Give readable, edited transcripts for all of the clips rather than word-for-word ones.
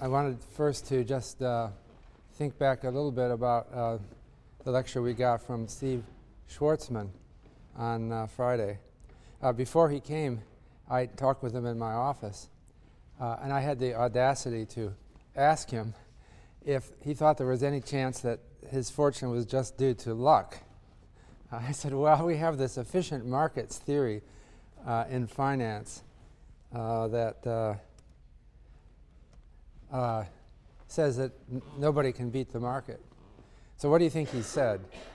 I wanted first to just think back a little bit about the lecture we got from Steve Schwartzman on Friday. Before he came, I talked with him in my office, and I had the audacity to ask him if he thought there was any chance that his fortune was just due to luck. I said, well, we have this efficient markets theory in finance that says that nobody can beat the market. So what do you think he said?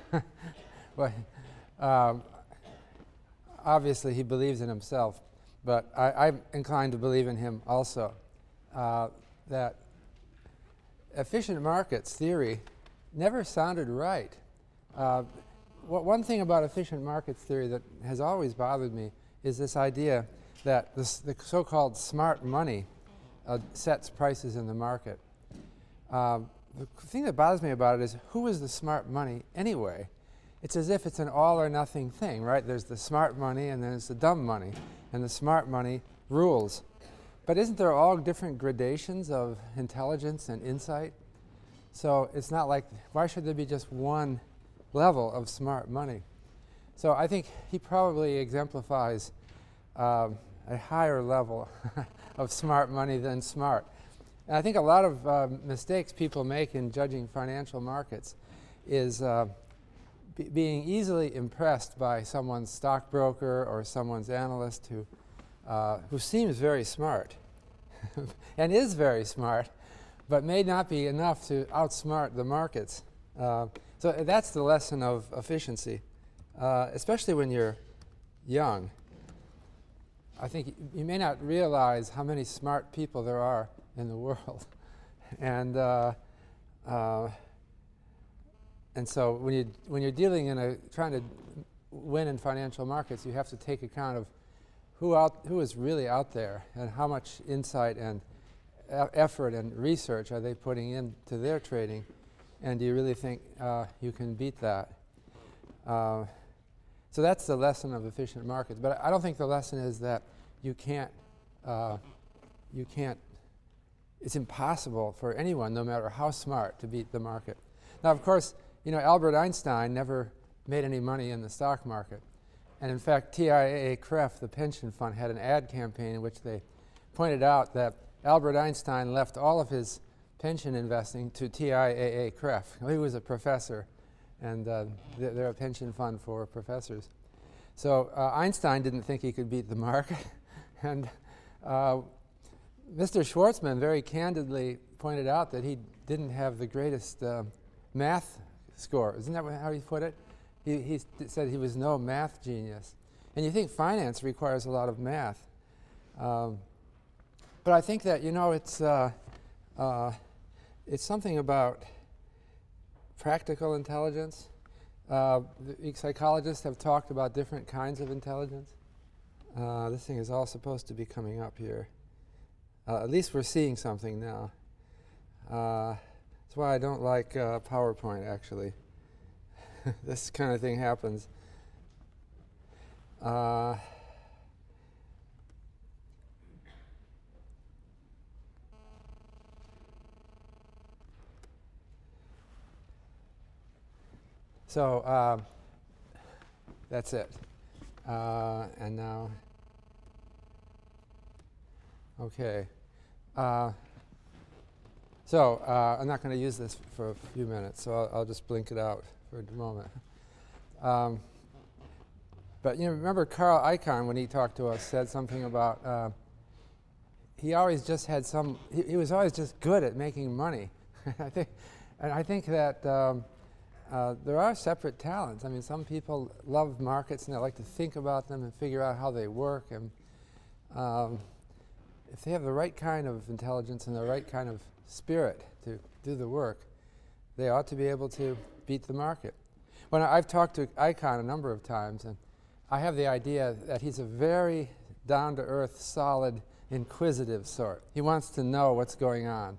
Well, obviously he believes in himself, but I'm inclined to believe in him also. That efficient markets theory never sounded right. One thing about efficient markets theory that has always bothered me is this idea that the so-called smart money sets prices in the market. The thing that bothers me about it is, who is the smart money anyway? It's as if it's an all or nothing thing, right? There's the smart money and then there's the dumb money, and the smart money rules. But isn't there all different gradations of intelligence and insight? So it's not like, why should there be just one level of smart money? So I think he probably exemplifies a higher level of smart money than smart. And I think a lot of mistakes people make in judging financial markets is being easily impressed by someone's stockbroker or someone's analyst who seems very smart and is very smart, but may not be enough to outsmart the markets. So that's the lesson of efficiency, especially when you're young. I think you may not realize how many smart people there are in the world, and so when you're dealing trying to win in financial markets, you have to take account of who is really out there and how much insight and effort and research are they putting into their trading, and do you really think you can beat that? So that's the lesson of efficient markets. But I don't think the lesson is that you can't, it's impossible for anyone, no matter how smart, to beat the market. Now, of course, Albert Einstein never made any money in the stock market. And in fact, TIAA-CREF, the pension fund, had an ad campaign in which they pointed out that Albert Einstein left all of his pension investing to TIAA-CREF. He was a professor, and they're a pension fund for professors. So Einstein didn't think he could beat the market. And Mr. Schwartzman very candidly pointed out that he didn't have the greatest math score. Isn't that how he put it? He said he was no math genius. And you think finance requires a lot of math. But I think that, it's something about practical intelligence. Psychologists have talked about different kinds of intelligence. This thing is all supposed to be coming up here. At least we're seeing something now. That's why I don't like PowerPoint, actually. This kind of thing happens. So that's it. And now, okay. So I'm not going to use this for a few minutes, so I'll just blink it out for a moment. But remember Carl Icahn, when he talked to us, said something about he always just had he was always just good at making money. I think that there are separate talents. I mean, some people love markets and they like to think about them and figure out how they work. And if they have the right kind of intelligence and the right kind of spirit to do the work, they ought to be able to beat the market. When I've talked to Icahn a number of times, and I have the idea that he's a very down-to-earth, solid, inquisitive sort. He wants to know what's going on.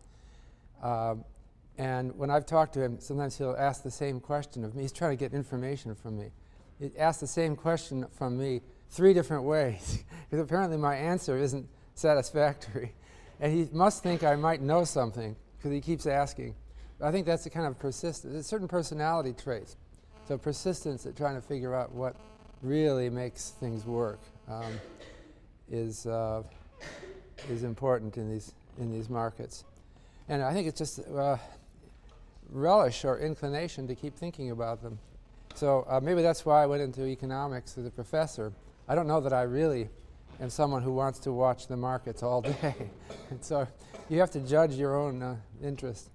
And when I've talked to him, sometimes he'll ask the same question of me. He's trying to get information from me. He asks the same question from me 3 different ways, because apparently my answer isn't satisfactory. And he must think I might know something because he keeps asking. I think that's a kind of persistence, a certain personality traits. So persistence at trying to figure out what really makes things work is important in these markets. And I think it's just relish or inclination to keep thinking about them. So maybe that's why I went into economics as a professor. I don't know that I really am someone who wants to watch the markets all day. And so you have to judge your own interest.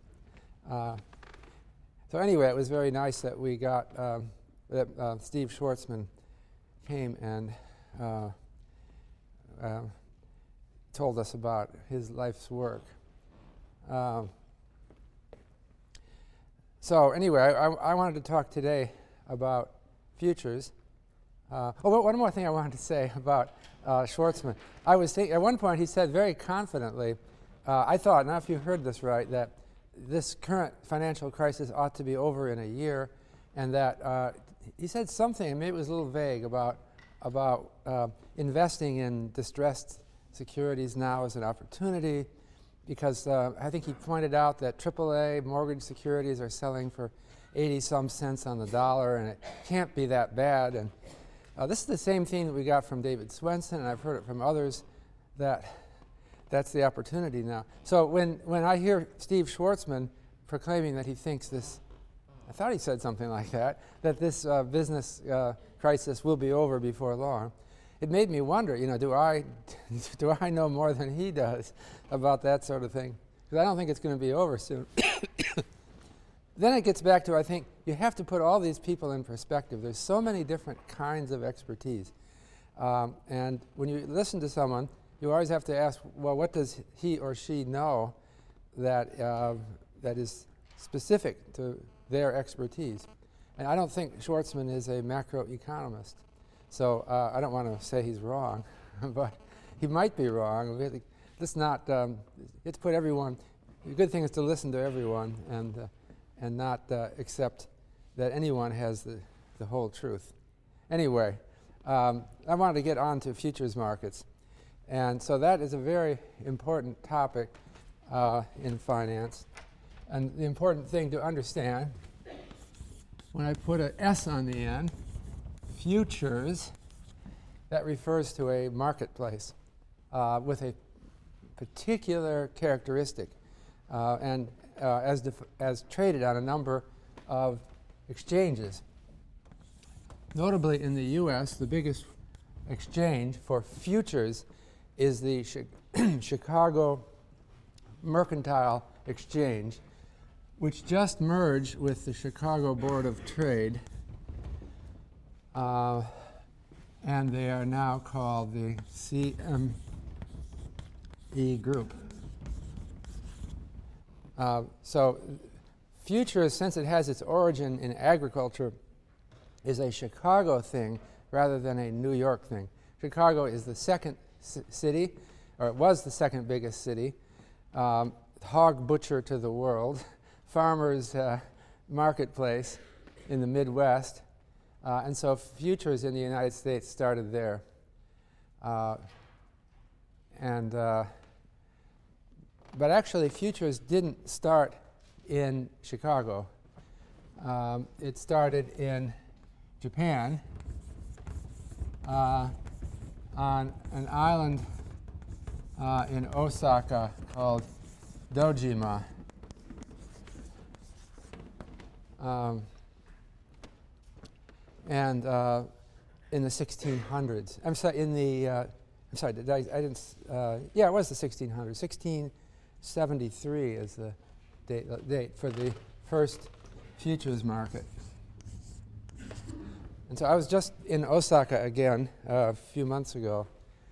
So anyway, it was very nice that we got that Steve Schwartzman came and told us about his life's work. So anyway, I wanted to talk today about futures. One more thing I wanted to say about Schwartzman. I was thinking, at one point he said very confidently, I thought, now if you heard this right, that this current financial crisis ought to be over in a year, and that he said something, maybe it was a little vague, about investing in distressed securities now as an opportunity, because I think he pointed out that AAA mortgage securities are selling for 80-some cents on the dollar, and it can't be that bad. And this is the same thing that we got from David Swensen, and I've heard it from others, that's the opportunity now. So when I hear Steve Schwartzman proclaiming that he thinks this, I thought he said something like that this business crisis will be over before long, it made me wonder, do I know more than he does about that sort of thing? Because I don't think it's going to be over soon. Then it gets back to, I think, you have to put all these people in perspective. There's so many different kinds of expertise. And when you listen to someone, you always have to ask, well, what does he or she know that is specific to their expertise? And I don't think Schwartzman is a macroeconomist. So I don't want to say he's wrong, but he might be wrong. Let's not, let's put everyone, the good thing is to listen to everyone and not accept that anyone has the whole truth. Anyway, I wanted to get on to futures markets. And so that is a very important topic in finance. And the important thing to understand, when I put an S on the end, futures, that refers to a marketplace with a particular characteristic and as traded on a number of exchanges. Notably in the U.S., the biggest exchange for futures is the Chicago Mercantile Exchange, which just merged with the Chicago Board of Trade, and they are now called the CME Group. So futures, since it has its origin in agriculture, is a Chicago thing rather than a New York thing. Chicago is the second city, or it was the second biggest city, hog butcher to the world, farmers' marketplace in the Midwest, and so futures in the United States started there. But actually, futures didn't start in Chicago. It started in Japan on an island in Osaka called Dojima. And in the 1600s. I'm sorry, yeah, it was the 1600s. 1673 is the date for the first futures market. And so I was just in Osaka again a few months ago.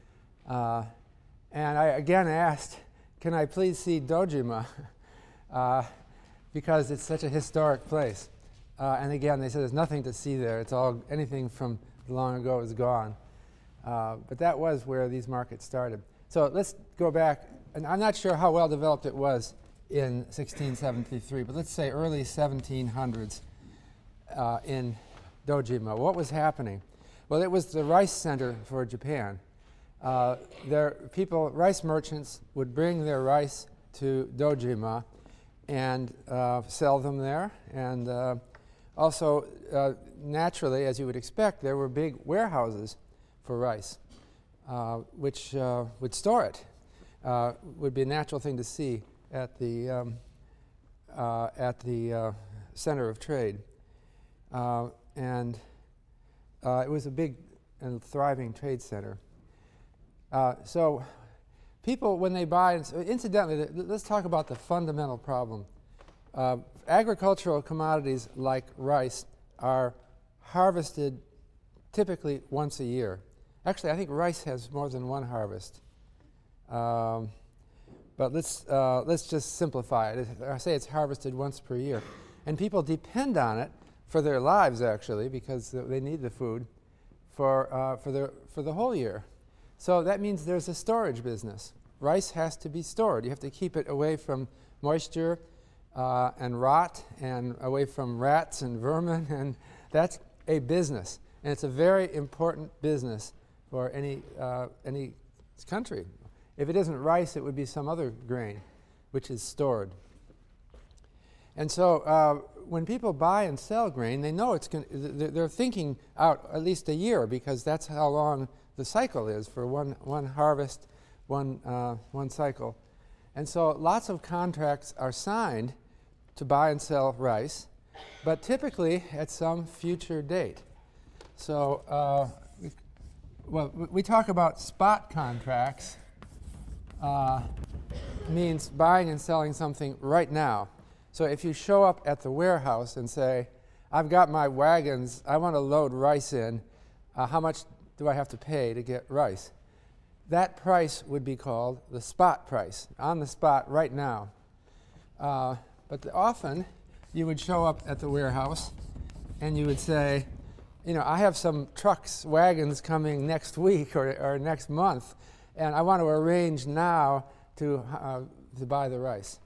And I again asked, can I please see Dojima? Because it's such a historic place. And again, they said there's nothing to see there. It's all, anything from long ago is gone. But that was where these markets started. So let's go back. And I'm not sure how well developed it was in 1673, but let's say early 1700s in Dojima. What was happening? Well, it was the rice center for Japan. rice merchants would bring their rice to Dojima and sell them there. And also, naturally, as you would expect, there were big warehouses for rice, which would store it. Would be a natural thing to see at the center of trade. And it was a big and thriving trade center. So people, when they buy, incidentally, let's talk about the fundamental problem. Agricultural commodities like rice are harvested typically once a year. Actually, I think rice has more than one harvest. But let's just simplify it. I say it's harvested once per year. And people depend on it for their lives, actually, because they need the food for the whole year. So that means there's a storage business. Rice has to be stored. You have to keep it away from moisture and rot, and away from rats and vermin, and that's a business. And it's a very important business for any country. If it isn't rice, it would be some other grain, which is stored. And so when people buy and sell grain, they know they're thinking out at least a year, because that's how long the cycle is for one harvest, one cycle. And so lots of contracts are signed to buy and sell rice, but typically at some future date. So we talk about spot contracts. Means buying and selling something right now. So if you show up at the warehouse and say, I've got my wagons, I want to load rice in, how much do I have to pay to get rice? That price would be called the spot price, on the spot right now. But often you would show up at the warehouse and you would say, I have some trucks, wagons coming next week or next month, and I want to arrange now to buy the rice.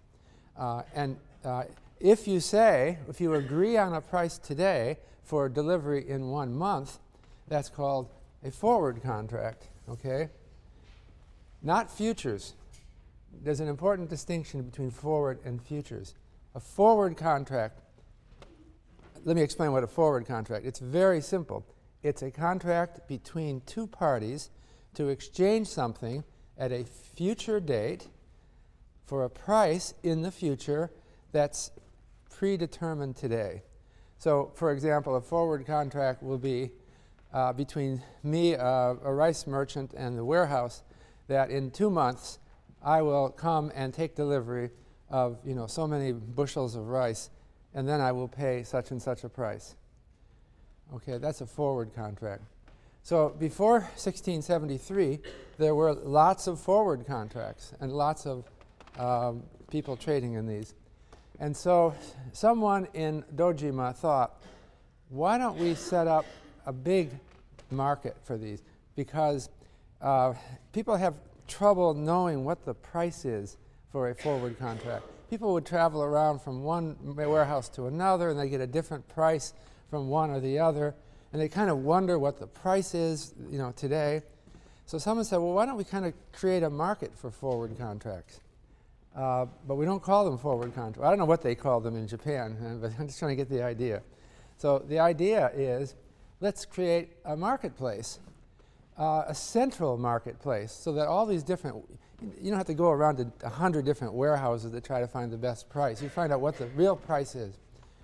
If you agree on a price today for delivery in 1 month, that's called a forward contract, okay? Not futures. There's an important distinction between forward and futures. A forward contract, let me explain what a forward contract. It's very simple. It's a contract between two parties to exchange something at a future date for a price in the future that's predetermined today. So, for example, a forward contract will be between me, a rice merchant, and the warehouse, that in 2 months I will come and take delivery of so many bushels of rice, and then I will pay such and such a price. Okay, that's a forward contract. So before 1673, there were lots of forward contracts and lots of people trading in these. And so someone in Dojima thought, why don't we set up a big market for these? Because people have trouble knowing what the price is for a forward contract. People would travel around from one warehouse to another, and they get a different price from one or the other, and they kind of wonder what the price is, today. So someone said, well, why don't we kind of create a market for forward contracts? But we don't call them forward contracts. I don't know what they call them in Japan, but I'm just trying to get the idea. So the idea is, let's create a marketplace, a central marketplace, so that all these different, you don't have to go around to 100 different warehouses to try to find the best price. You find out what the real price is.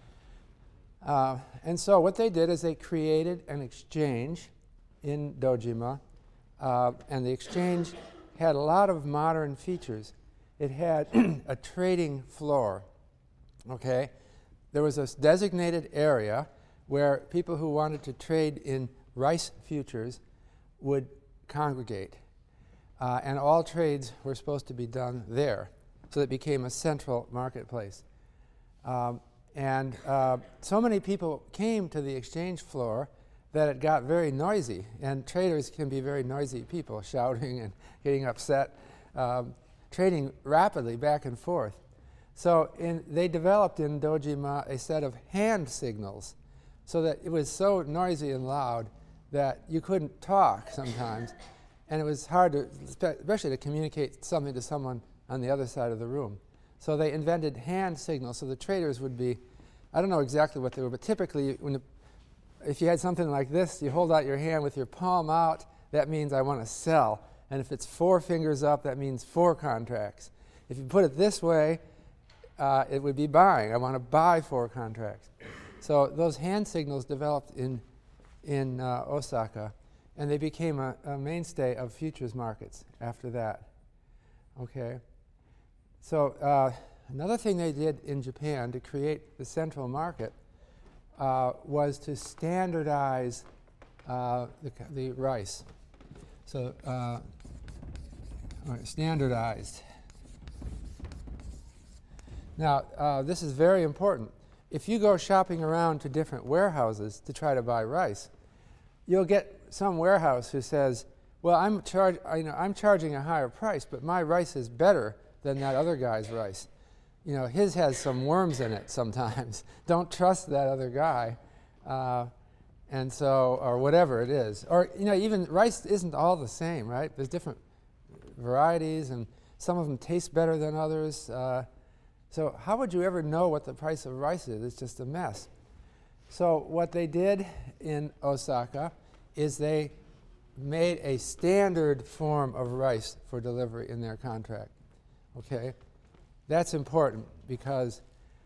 And so what they did is they created an exchange in Dojima, and the exchange had a lot of modern features. It had a trading floor, okay? There was a designated area where people who wanted to trade in rice futures would congregate. And all trades were supposed to be done there. So it became a central marketplace. And so many people came to the exchange floor that it got very noisy. And traders can be very noisy people, shouting and getting upset, trading rapidly back and forth. So they developed in Dojima a set of hand signals, so that it was so noisy and loud that you couldn't talk sometimes. and it was hard to, especially to communicate something to someone on the other side of the room. So they invented hand signals. So the traders would be, I don't know exactly what they were, but typically if you had something like this, you hold out your hand with your palm out, that means I want to sell. And if it's 4 fingers up, that means 4 contracts. If you put it this way, it would be buying. I want to buy 4 contracts. So those hand signals developed in Osaka, and they became a mainstay of futures markets after that. Okay. So another thing they did in Japan to create the central market was to standardize the rice. So standardized. Now, this is very important. If you go shopping around to different warehouses to try to buy rice, you'll get some warehouse who says, well, I'm charging a higher price, but my rice is better than that other guy's rice. You know, his has some worms in it sometimes. Don't trust that other guy. And so, or whatever it is. Or, you know, even rice isn't all the same, right? There's different varieties, and some of them taste better than others. So how would you ever know what the price of rice is? It's just a mess. So what they did in Osaka is they made a standard form of rice for delivery in their contract. Okay? That's important because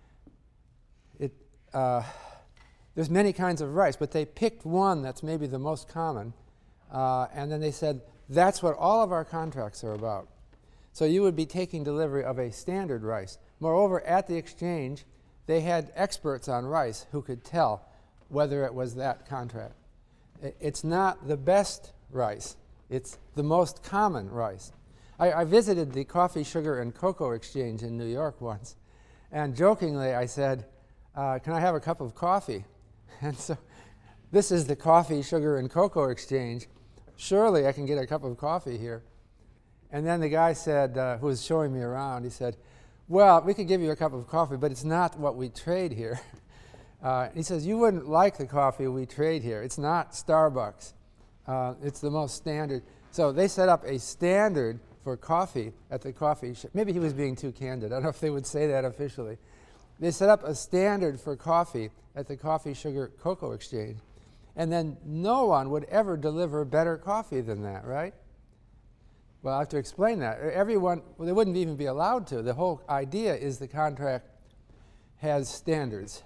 there's many kinds of rice, but they picked one that's maybe the most common, and then they said, that's what all of our contracts are about. So you would be taking delivery of a standard rice. Moreover, at the exchange, they had experts on rice who could tell whether it was that contract. It's not the best rice. It's the most common rice. I visited the Coffee, Sugar, and Cocoa Exchange in New York once, and jokingly I said, can I have a cup of coffee? And so this is the Coffee, Sugar, and Cocoa Exchange. Surely I can get a cup of coffee here. And then the guy said, who was showing me around, he said, well, we could give you a cup of coffee, but it's not what we trade here. He says, you wouldn't like the coffee we trade here. It's not Starbucks. It's the most standard. So they set up a standard for coffee at the coffee shop. Maybe he was being too candid. I don't know if they would say that officially. They set up a standard for coffee at the Coffee, Sugar, Cocoa Exchange. And then no one would ever deliver better coffee than that, right? Well, I have to explain that. Everyone, well, they wouldn't even be allowed to. The whole idea is the contract has standards.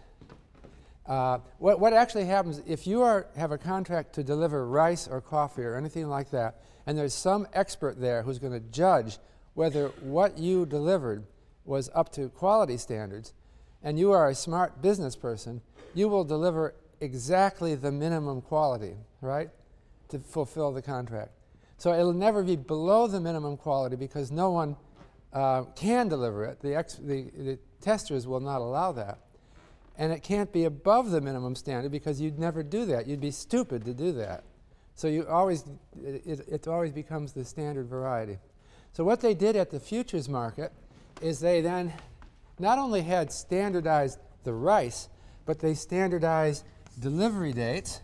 What actually happens if you have a contract to deliver rice or coffee or anything like that, and there's some expert there who's going to judge whether what you delivered was up to quality standards, and you are a smart business person, you will deliver exactly the minimum quality, right, to fulfill the contract. So it'll never be below the minimum quality because no one can deliver it. The testers will not allow that. And it can't be above the minimum standard because you'd never do that. You'd be stupid to do that. So it always becomes the standard variety. So what they did at the futures market is they then not only had standardized the rice, but they standardized delivery dates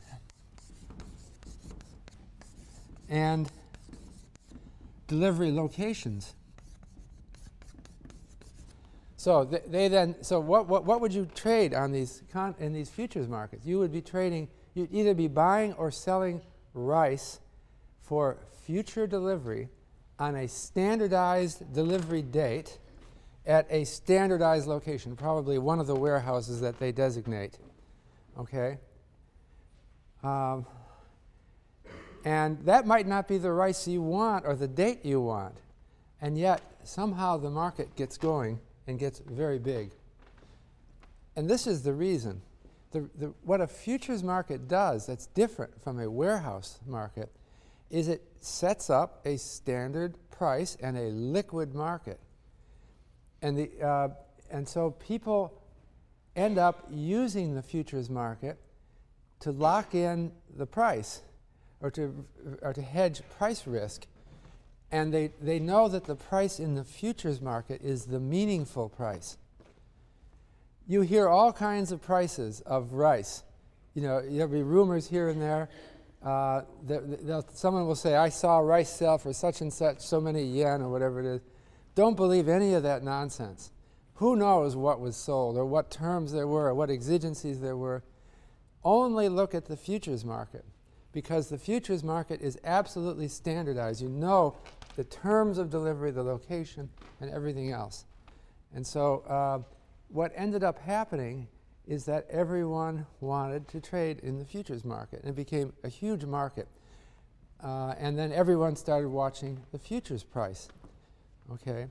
and delivery locations. So what would you trade on in these futures markets? You would be trading. You'd either be buying or selling rice for future delivery on a standardized delivery date at a standardized location, probably one of the warehouses that they designate. Okay. And that might not be the rice you want or the date you want, and yet somehow the market gets going and gets very big. And this is the reason. What a futures market does that's different from a warehouse market is it sets up a standard price and a liquid market. And so people end up using the futures market to lock in the price or to hedge price risk. And they know that the price in the futures market is the meaningful price. You hear all kinds of prices of rice. You know, there'll be rumors here and there. someone will say, I saw rice sell for such and such, so many yen or whatever it is. Don't believe any of that nonsense. Who knows what was sold or what terms there were or what exigencies there were? Only look at the futures market, because the futures market is absolutely standardized. You know the terms of delivery, the location, and everything else. And so what ended up happening is that everyone wanted to trade in the futures market, and it became a huge market. And then everyone started watching the futures price. Okay,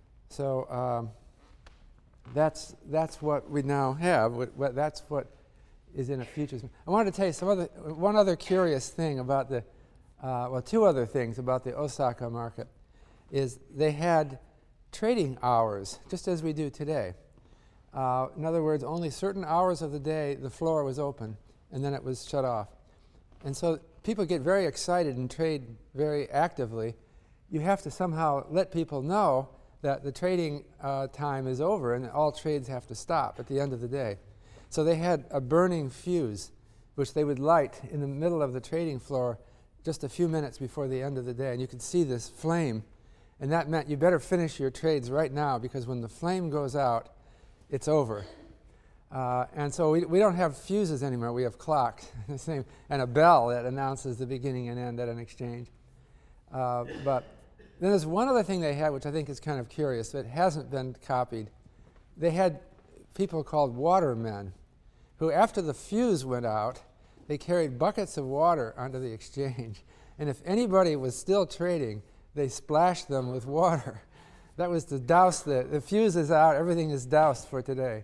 so that's what we now have. That's what is in a futures. I wanted to tell you one other curious thing about two other things about the Osaka market is they had trading hours, just as we do today. In other words, only certain hours of the day the floor was open, and then it was shut off. And so people get very excited and trade very actively. You have to somehow let people know that the trading time is over and all trades have to stop at the end of the day. So they had a burning fuse, which they would light in the middle of the trading floor just a few minutes before the end of the day. And you could see this flame. And that meant you better finish your trades right now, because when the flame goes out, it's over. And so we don't have fuses anymore. We have clocks, the same, and a bell that announces the beginning and end at an exchange. But then there's one other thing they had, which I think is kind of curious, that hasn't been copied. They had people called watermen, who after the fuse went out, they carried buckets of water onto the exchange. And if anybody was still trading, they splashed them with water. That was to douse the fuse is out, everything is doused for today.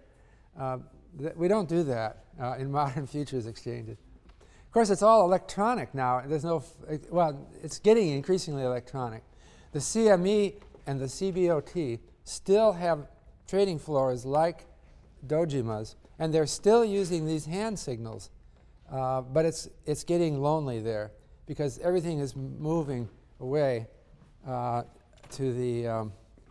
We don't do that in modern futures exchanges. Of course, it's all electronic now. There's it's getting increasingly electronic. The CME and the CBOT still have trading floors like Dojima's, and they're still using these hand signals. But it's getting lonely there, because everything is moving away to the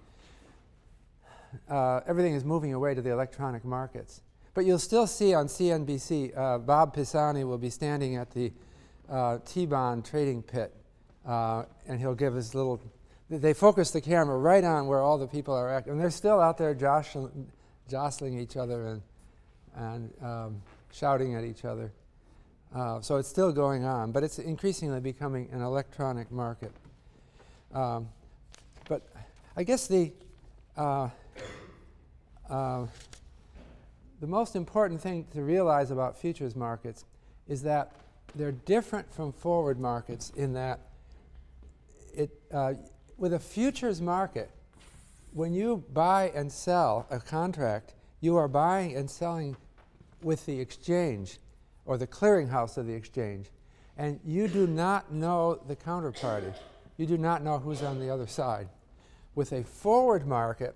electronic markets. But you'll still see on CNBC, Bob Pisani will be standing at the T-bond trading pit, and he'll give his little. They focus the camera right on where all the people are active, and they're still out there jostling each other and shouting at each other. So it's still going on, but it's increasingly becoming an electronic market. But I guess the most important thing to realize about futures markets is that they're different from forward markets in that with a futures market, when you buy and sell a contract, you are buying and selling with the exchange or the clearinghouse of the exchange, and you do not know the counterparty. You do not know who's on the other side. With a forward market,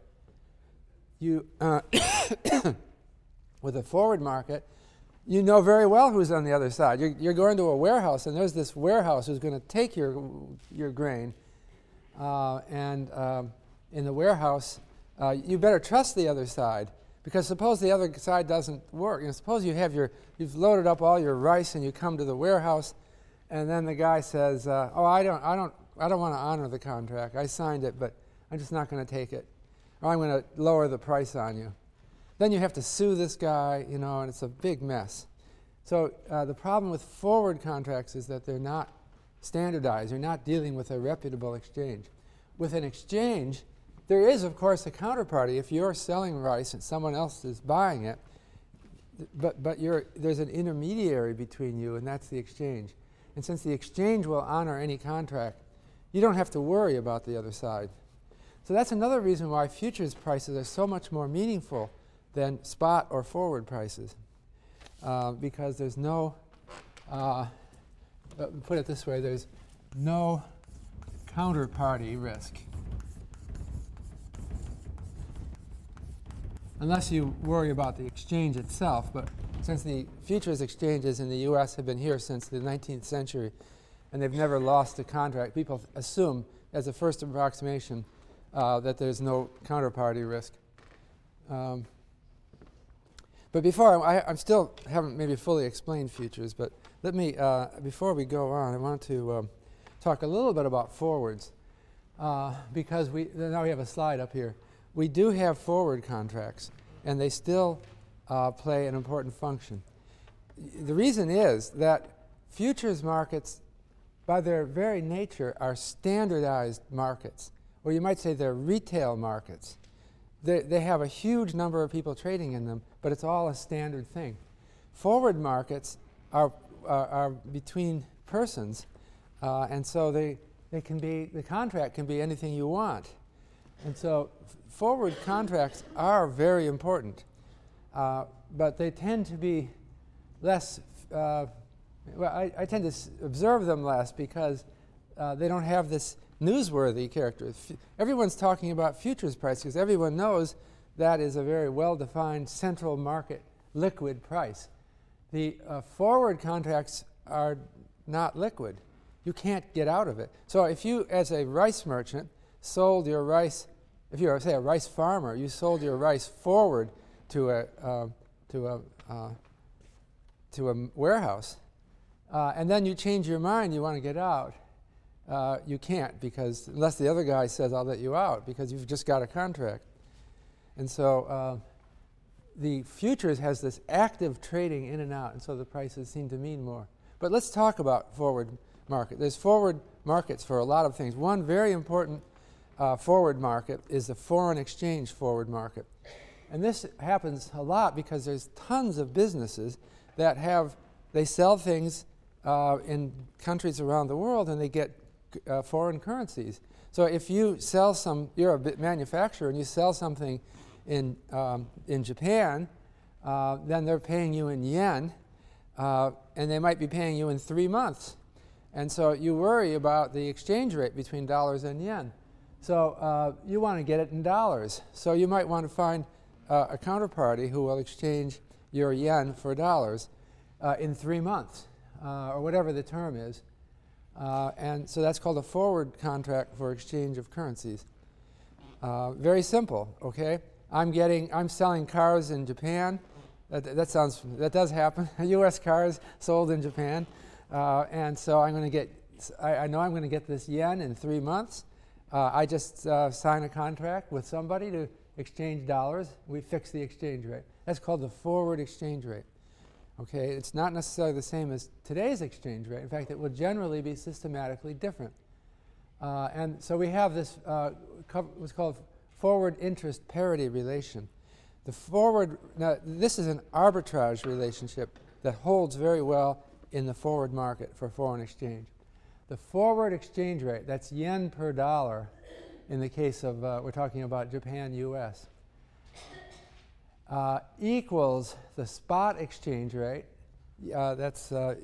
with a forward market, you know very well who's on the other side. You're going to a warehouse, and there's this warehouse who's going to take your grain, and in the warehouse, you better trust the other side, because suppose the other side doesn't work. Suppose you've loaded up all your rice, and you come to the warehouse, and then the guy says, "Oh, I don't want to honor the contract. I signed it, but I'm just not going to take it, or I'm going to lower the price on you." Then you have to sue this guy, and it's a big mess. So the problem with forward contracts is that they're not standardized. You're not dealing with a reputable exchange. With an exchange, there is, of course, a counterparty. If you're selling rice and someone else is buying it, but there's an intermediary between you, and that's the exchange. And since the exchange will honor any contract, you don't have to worry about the other side. So that's another reason why futures prices are so much more meaningful than spot or forward prices, because there's no, put it this way, there's no counterparty risk. Unless you worry about the exchange itself, but since the futures exchanges in the U.S. have been here since the 19th century, and they've never lost a contract, people assume, as a first approximation, that there's no counterparty risk. But before, I'm still haven't maybe fully explained futures, but let me, before we go on, I want to talk a little bit about forwards, because now we have a slide up here. We do have forward contracts, and they still play an important function. The reason is that futures markets, by their very nature, are standardized markets, or you might say they're retail markets. They have a huge number of people trading in them, but it's all a standard thing. Forward markets are between persons, and so the contract can be anything you want. And so forward contracts are very important, but they tend to be less, I tend to observe them less because they don't have this newsworthy character. Everyone's talking about futures price because everyone knows that is a very well-defined central market liquid price. The forward contracts are not liquid. You can't get out of it. So if you, as a rice merchant, sold your rice, if you're, say, a rice farmer, you sold your rice forward to a warehouse, and then you change your mind, you want to get out, you can't, because unless the other guy says, I'll let you out, because you've just got a contract. And so the futures has this active trading in and out, and so the prices seem to mean more. But let's talk about forward market. There's forward markets for a lot of things. One very important forward market is the foreign exchange forward market. And this happens a lot because there's tons of businesses that they sell things in countries around the world, and they get foreign currencies. So if you sell you're a manufacturer and you sell something in Japan, then they're paying you in yen, and they might be paying you in 3 months. And so you worry about the exchange rate between dollars and yen. So you want to get it in dollars. So you might want to find a counterparty who will exchange your yen for dollars in 3 months, or whatever the term is. And so that's called a forward contract for exchange of currencies. Very simple, okay? I'm selling cars in Japan. That does happen. U.S. cars sold in Japan. And so I know I'm going to get this yen in 3 months. I just sign a contract with somebody to exchange dollars. We fix the exchange rate. That's called the forward exchange rate. Okay, it's not necessarily the same as today's exchange rate. In fact, it will generally be systematically different. And so we have this what's called forward interest parity relation. Now this is an arbitrage relationship that holds very well in the forward market for foreign exchange. The forward exchange rate, that's yen per dollar in the case of, we're talking about Japan-US, equals the spot exchange rate, that's there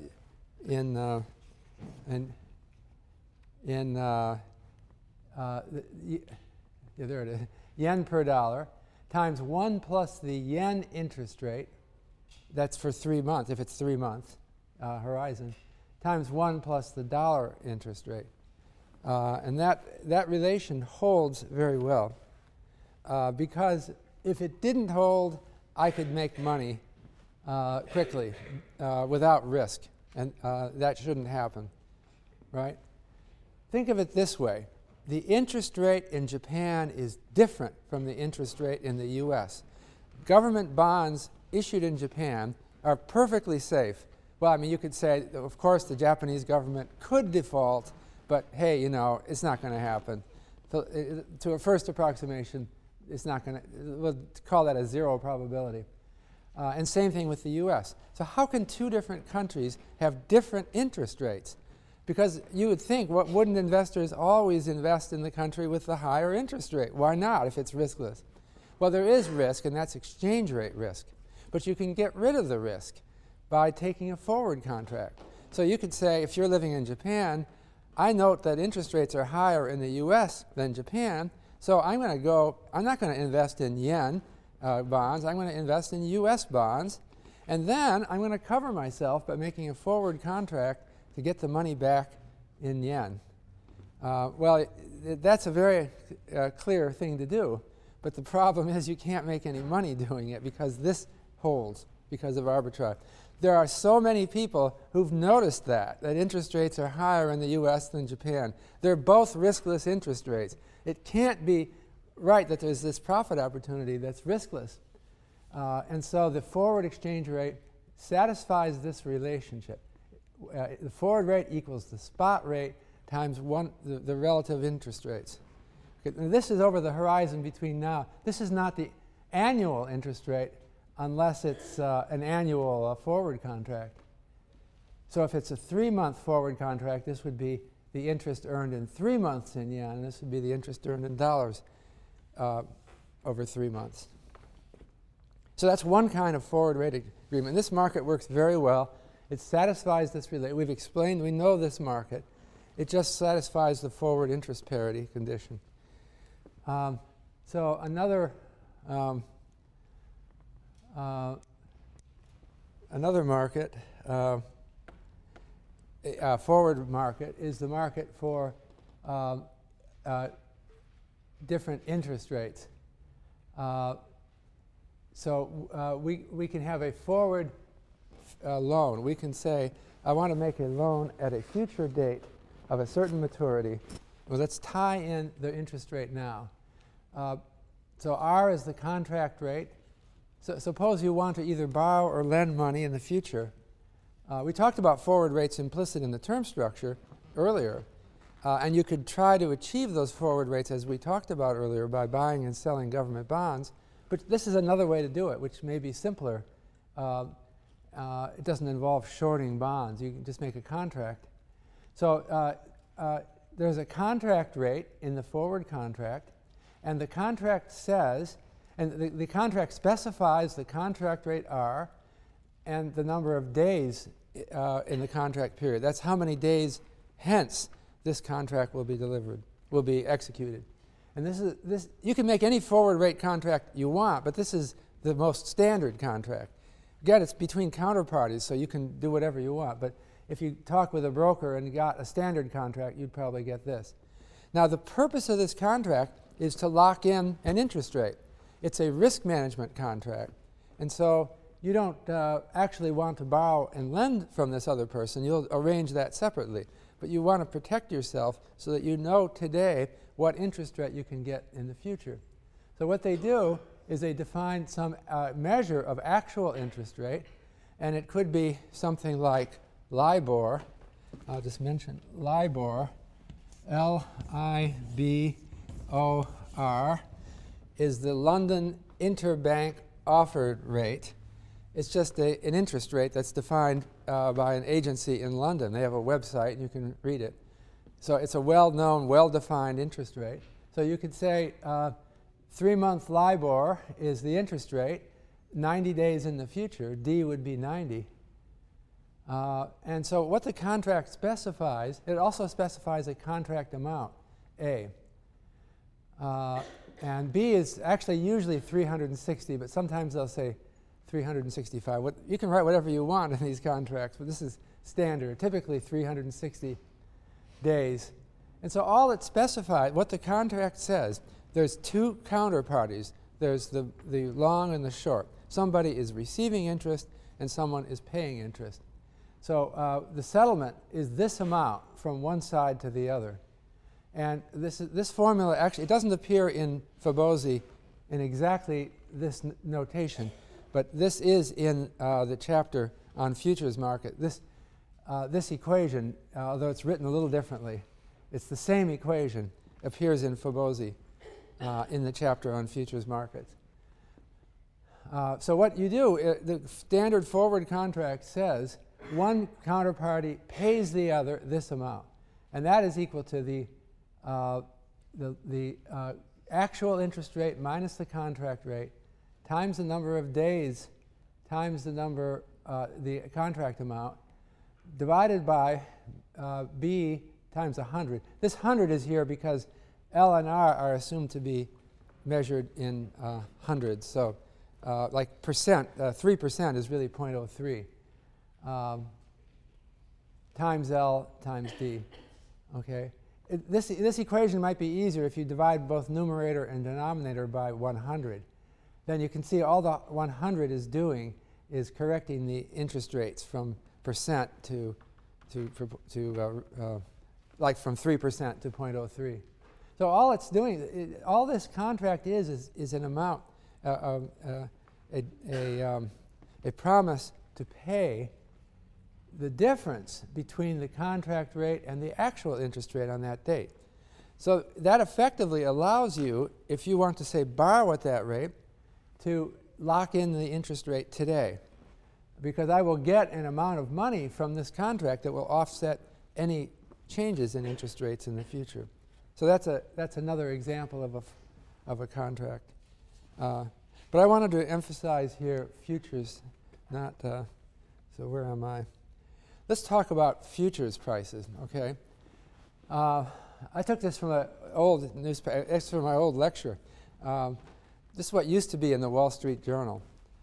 it is, yen per dollar, times 1 plus the yen interest rate, that's for 3 months, if it's 3 months horizon, times 1 plus the dollar interest rate. And that relation holds very well because if it didn't hold, I could make money quickly without risk, and that shouldn't happen, right? Think of it this way. The interest rate in Japan is different from the interest rate in the U.S. Government bonds issued in Japan are perfectly safe. Well, I mean, you could say, of course, the Japanese government could default, but hey, you know, it's not going to happen. So, to a first approximation, it's not going to, we'll call that a 0 probability. And same thing with the U.S. So how can two different countries have different interest rates? Because you would think, wouldn't investors always invest in the country with the higher interest rate? Why not if it's riskless? Well, there is risk, and that's exchange rate risk. But you can get rid of the risk by taking a forward contract. So you could say, if you're living in Japan, I note that interest rates are higher in the U.S. than Japan, so I'm not going to invest in yen bonds, I'm going to invest in U.S. bonds, and then I'm going to cover myself by making a forward contract to get the money back in yen. Well, that's a very clear thing to do, but the problem is you can't make any money doing it because this holds because of arbitrage. There are so many people who've noticed that interest rates are higher in the US than Japan. They're both riskless interest rates. It can't be right that there's this profit opportunity that's riskless. And so the forward exchange rate satisfies this relationship. The forward rate equals the spot rate times the relative interest rates. Okay, now this is over the horizon between now. This is not the annual interest rate unless it's an annual forward contract. So if it's a 3-month forward contract, this would be the interest earned in 3 months in yen, and this would be the interest earned in dollars over 3 months. So that's one kind of forward rate agreement. This market works very well. It satisfies this relation. We've explained, we know this market. It just satisfies the forward interest parity condition. So another market, forward market, is the market for different interest rates. So we can have a forward loan. We can say, I want to make a loan at a future date of a certain maturity. Well, let's tie in the interest rate now. So R is the contract rate. So suppose you want to either borrow or lend money in the future. We talked about forward rates implicit in the term structure earlier. And you could try to achieve those forward rates, as we talked about earlier, by buying and selling government bonds. But this is another way to do it, which may be simpler. It doesn't involve shorting bonds. You can just make a contract. So there's a contract rate in the forward contract, and the contract says, and the contract specifies the contract rate R and the number of days in the contract period. That's how many days hence this contract will be delivered, will be executed. And this you can make any forward rate contract you want, but this is the most standard contract. Again, it's between counterparties, so you can do whatever you want. But if you talk with a broker and got a standard contract, you'd probably get this. Now, the purpose of this contract is to lock in an interest rate. It's a risk management contract. And so you don't actually want to borrow and lend from this other person. You'll arrange that separately. But you want to protect yourself so that you know today what interest rate you can get in the future. So what they do is they define some measure of actual interest rate, and it could be something like LIBOR. I'll just mention LIBOR, L-I-B-O-R, is the London Interbank Offered Rate. It's just an interest rate that's defined by an agency in London. They have a website, and you can read it. So it's a well-known, well-defined interest rate. So you could say 3-month LIBOR is the interest rate. 90 days in the future, D would be 90. And so what the contract specifies, it also specifies a contract amount, A. And B is actually usually 360, but sometimes they'll say 365. You can write whatever you want in these contracts, but this is standard, typically 360 days. And so all it specified, what the contract says, there's two counterparties. There's the long and the short. Somebody is receiving interest and someone is paying interest. So the settlement is this amount from one side to the other. And this formula actually, it doesn't appear in Febosi in exactly this notation, but this is in the chapter on futures market. This equation, although it's written a little differently, it's the same equation, appears in Febosi in the chapter on futures markets. So what you do, the standard forward contract says one counterparty pays the other this amount, and that is equal to the actual interest rate minus the contract rate times the number of days times the contract amount divided by B times 100. This 100 is here because L and R are assumed to be measured in hundreds. So like percent, 3% is really 0.03 times L times D. Okay. This equation might be easier if you divide both numerator and denominator by 100. then you can see all the 100 is doing is correcting the interest rates from percent to like from 3% to 0.03. So all it's doing, all this contract is an amount, a promise to pay the difference between the contract rate and the actual interest rate on that date. So that effectively allows you, if you want to say borrow at that rate, to lock in the interest rate today, because I will get an amount of money from this contract that will offset any changes in interest rates in the future. So that's another example of a contract. But I wanted to emphasize here futures, not so where am I? Let's talk about futures prices, okay? I took this from an old newspaper, it's from my old lecture. This is what used to be in the Wall Street Journal.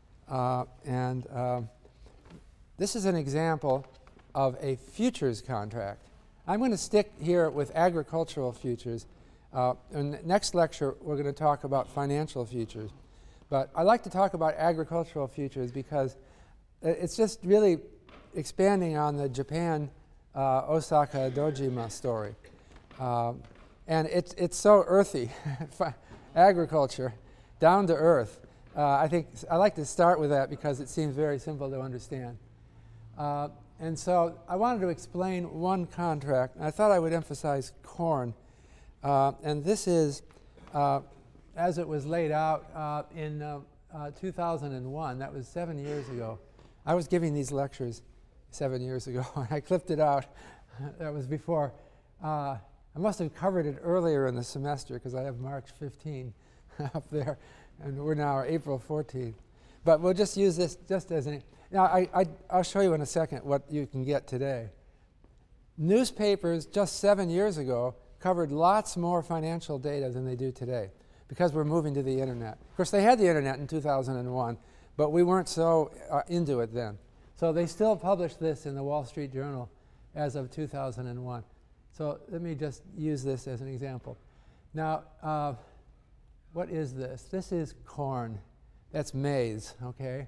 This is an example of a futures contract. I'm going to stick here with agricultural futures. In the next lecture, we're going to talk about financial futures. But I like to talk about agricultural futures because it's just really expanding on the Japan Osaka Dojima story. And it's so earthy, agriculture, down to earth. I think I like to start with that because it seems very simple to understand. And so I wanted to explain one contract, and I thought I would emphasize corn. And this is, as it was laid out in 2001, that was 7 years ago. I was giving these lectures 7 years ago, and I clipped it out. That was before. I must have covered it earlier in the semester because I have March 15 up there, and we're now April 14. But we'll just use this just as an... Now, I'll show you in a second what you can get today. Newspapers just 7 years ago covered lots more financial data than they do today because we're moving to the internet. Of course, they had the internet in 2001, but we weren't so into it then. So they still publish this in the Wall Street Journal as of 2001. So let me just use this as an example. Now, what is this? This is corn. That's maize, okay?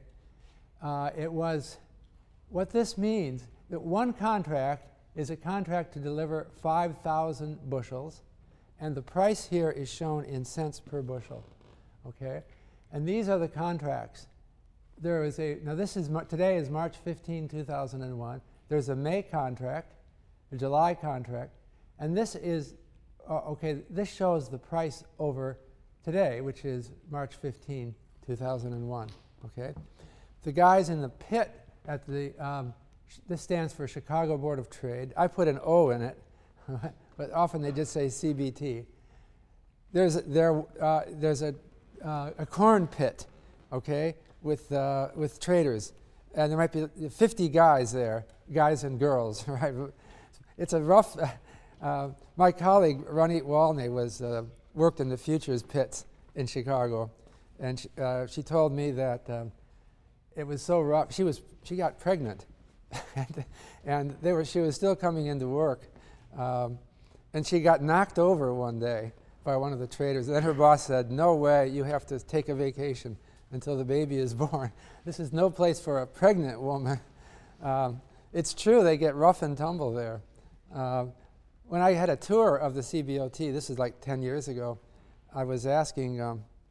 What this means, that one contract is a contract to deliver 5,000 bushels, and the price here is shown in cents per bushel, okay? And these are the contracts. There is now this is, today is March 15, 2001. There's a May contract, a July contract, and this is, this shows the price over today, which is March 15, 2001, okay? The guys in the pit at the, this stands for Chicago Board of Trade. I put an O in it, but often they just say CBT. There's a corn pit, okay, with traders, and there might be 50 guys there, guys and girls, right? It's a rough. My colleague Ronit Walney worked in the futures pits in Chicago, and she told me that it was so rough. She got pregnant, and she was still coming into work, and she got knocked over one day by one of the traders. And then her boss said, "No way, you have to take a vacation until the baby is born. This is no place for a pregnant woman." It's true, they get rough and tumble there. When I had a tour of the CBOT, this is like 10 years ago, I was asking,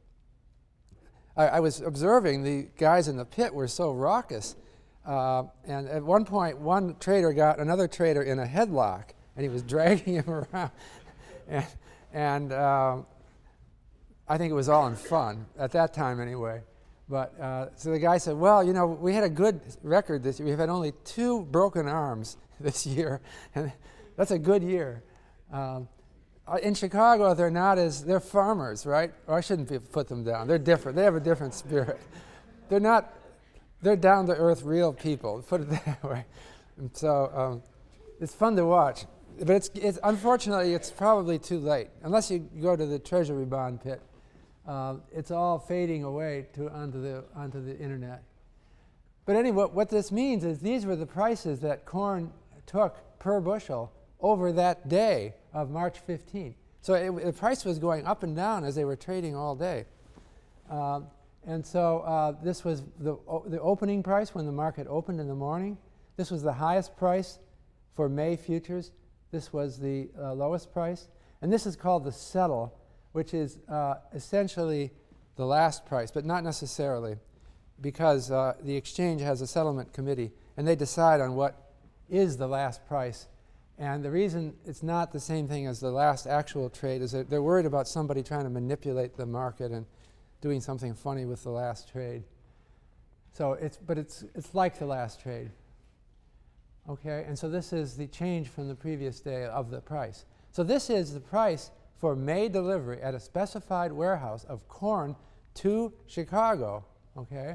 I was observing the guys in the pit were so raucous. And at one point, one trader got another trader in a headlock, and he was dragging him around. And I think it was all in fun, at that time anyway. But so the guy said, "Well, you know, we had a good record this year. We've had only 2 broken arms this year, and that's a good year." In Chicago, they're farmers, right? Or I shouldn't put them down. They're different. They have a different spirit. They're down-to-earth real people, put it that way. And so it's fun to watch. But unfortunately, it's probably too late. Unless you go to the Treasury bond pit, it's all fading away onto the internet. But anyway, what this means is these were the prices that corn took per bushel over that day of March 15. So the price was going up and down as they were trading all day. And so this was the opening price when the market opened in the morning. This was the highest price for May futures. This was the lowest price. And this is called the settle, which is essentially the last price, but not necessarily, because the exchange has a settlement committee, and they decide on what is the last price. And the reason it's not the same thing as the last actual trade is that they're worried about somebody trying to manipulate the market and doing something funny with the last trade. So it's like the last trade. Okay, and so this is the change from the previous day of the price. So this is the price for May delivery at a specified warehouse of corn to Chicago. Okay,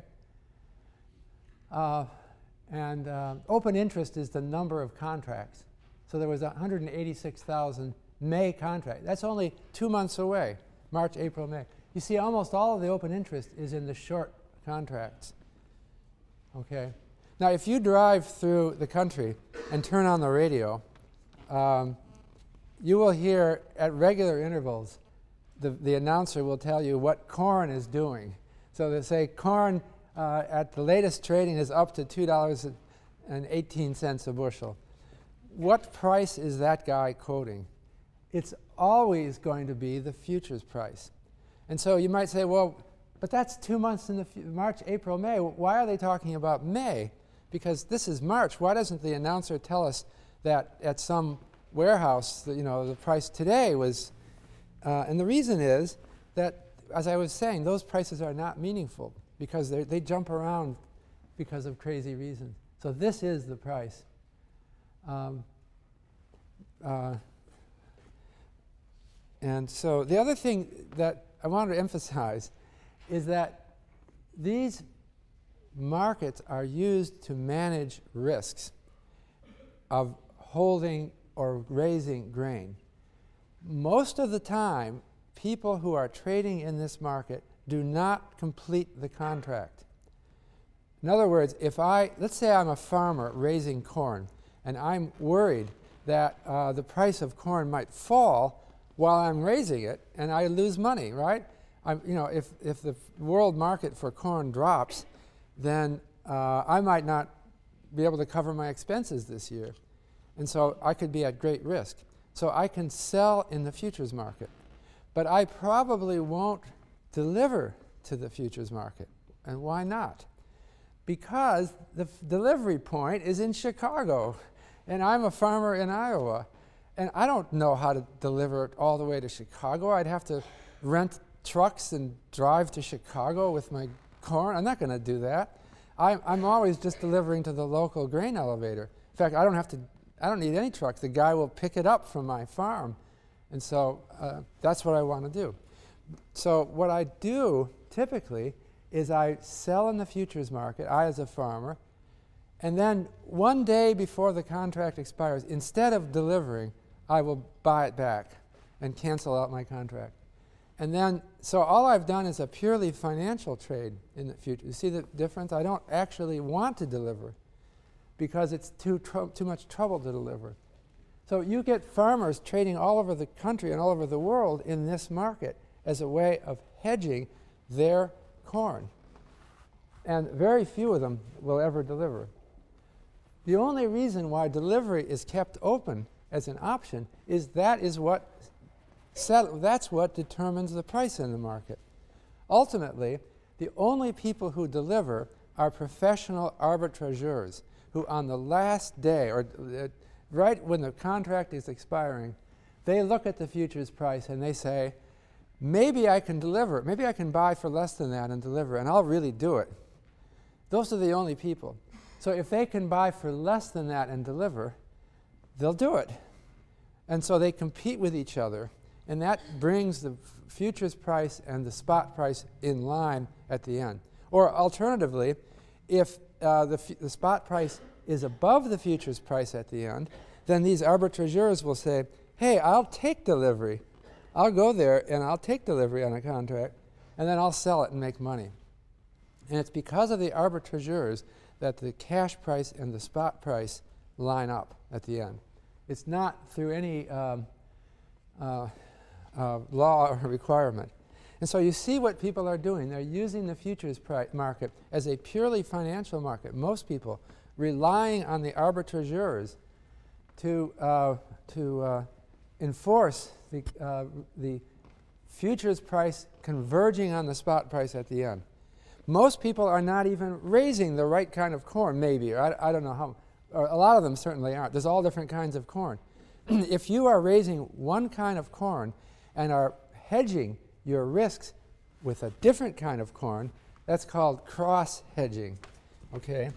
and open interest is the number of contracts. So there was 186,000 May contracts. That's only 2 months away, March, April, May. You see, almost all of the open interest is in the short contracts. Okay. Now, if you drive through the country and turn on the radio, you will hear at regular intervals the announcer will tell you what corn is doing. So they say corn at the latest trading is up to $2.18 a bushel. What price is that guy quoting? It's always going to be the futures price. And so you might say, well, but that's 2 months in the March, April, May. Why are they talking about May? Because this is March. Why doesn't the announcer tell us that at some warehouse, the price today was, and the reason is that, as I was saying, those prices are not meaningful because they jump around because of crazy reasons. So this is the price. And so the other thing that I wanted to emphasize is that these markets are used to manage risks of holding or raising grain. Most of the time, people who are trading in this market do not complete the contract. In other words, let's say I'm a farmer raising corn, and I'm worried that the price of corn might fall while I'm raising it, and I lose money, right? If the world market for corn drops, then I might not be able to cover my expenses this year. And so I could be at great risk. So I can sell in the futures market. But I probably won't deliver to the futures market. And why not? Because the delivery point is in Chicago, and I'm a farmer in Iowa. And I don't know how to deliver it all the way to Chicago. I'd have to rent trucks and drive to Chicago with my corn. I'm not going to do that. I'm always just delivering to the local grain elevator. In fact, I don't need any truck. The guy will pick it up from my farm. And so that's what I want to do. So what I do typically is I sell in the futures market, I as a farmer, and then one day before the contract expires, instead of delivering, I will buy it back and cancel out my contract. And then, so all I've done is a purely financial trade in the future. You see the difference? I don't actually want to deliver because it's too much trouble to deliver. So you get farmers trading all over the country and all over the world in this market as a way of hedging their corn. And very few of them will ever deliver. The only reason why delivery is kept open as an option is that's what determines the price in the market. Ultimately, the only people who deliver are professional arbitrageurs who on the last day, or right when the contract is expiring, they look at the futures price and they say, maybe I can deliver, maybe I can buy for less than that and deliver, and I'll really do it. Those are the only people. So if they can buy for less than that and deliver, they'll do it. And so they compete with each other, and that brings the futures price and the spot price in line at the end. Or alternatively, if the spot price is above the futures price at the end, then these arbitrageurs will say, hey, I'll take delivery. I'll go there and I'll take delivery on a contract, and then I'll sell it and make money. And it's because of the arbitrageurs that the cash price and the spot price line up at the end. It's not through any law or requirement. And so you see what people are doing. They're using the futures market as a purely financial market. Most people relying on the arbitrageurs to enforce the futures price converging on the spot price at the end. Most people are not even raising the right kind of corn, maybe, or I don't know how, or a lot of them certainly aren't. There's all different kinds of corn. If you are raising one kind of corn and are hedging your risks with a different kind of corn, that's called cross-hedging, okay?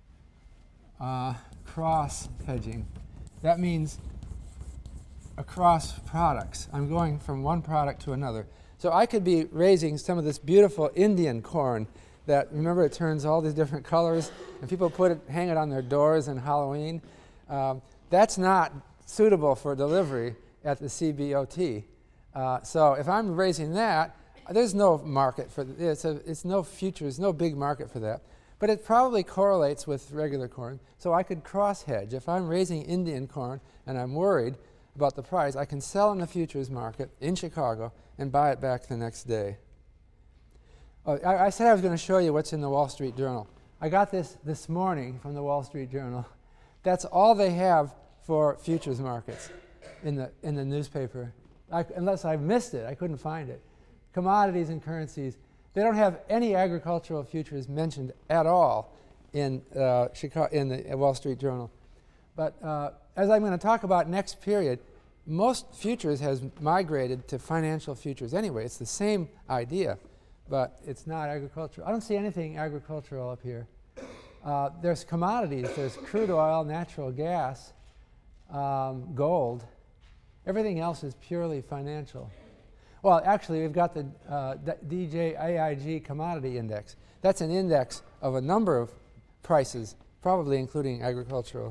Cross-hedging. That means across products. I'm going from one product to another. So I could be raising some of this beautiful Indian corn that, remember, it turns all these different colors, and people hang it on their doors in Halloween. That's not suitable for delivery at the CBOT. So if I'm raising that, there's no market for it's no futures, no big market for that. But it probably correlates with regular corn. So I could cross-hedge. If I'm raising Indian corn and I'm worried about the price, I can sell in the futures market in Chicago and buy it back the next day. Oh, I said I was going to show you what's in the Wall Street Journal. I got this morning from the Wall Street Journal. That's all they have for futures markets in the newspaper. Unless I missed it, I couldn't find it. Commodities and currencies. They don't have any agricultural futures mentioned at all in the Wall Street Journal. But as I'm going to talk about next period, most futures has migrated to financial futures anyway. It's the same idea, but it's not agricultural. I don't see anything agricultural up here. There's commodities. There's crude oil, natural gas, gold. Everything else is purely financial. Well, actually, we've got the DJIG Commodity Index. That's an index of a number of prices, probably including agricultural.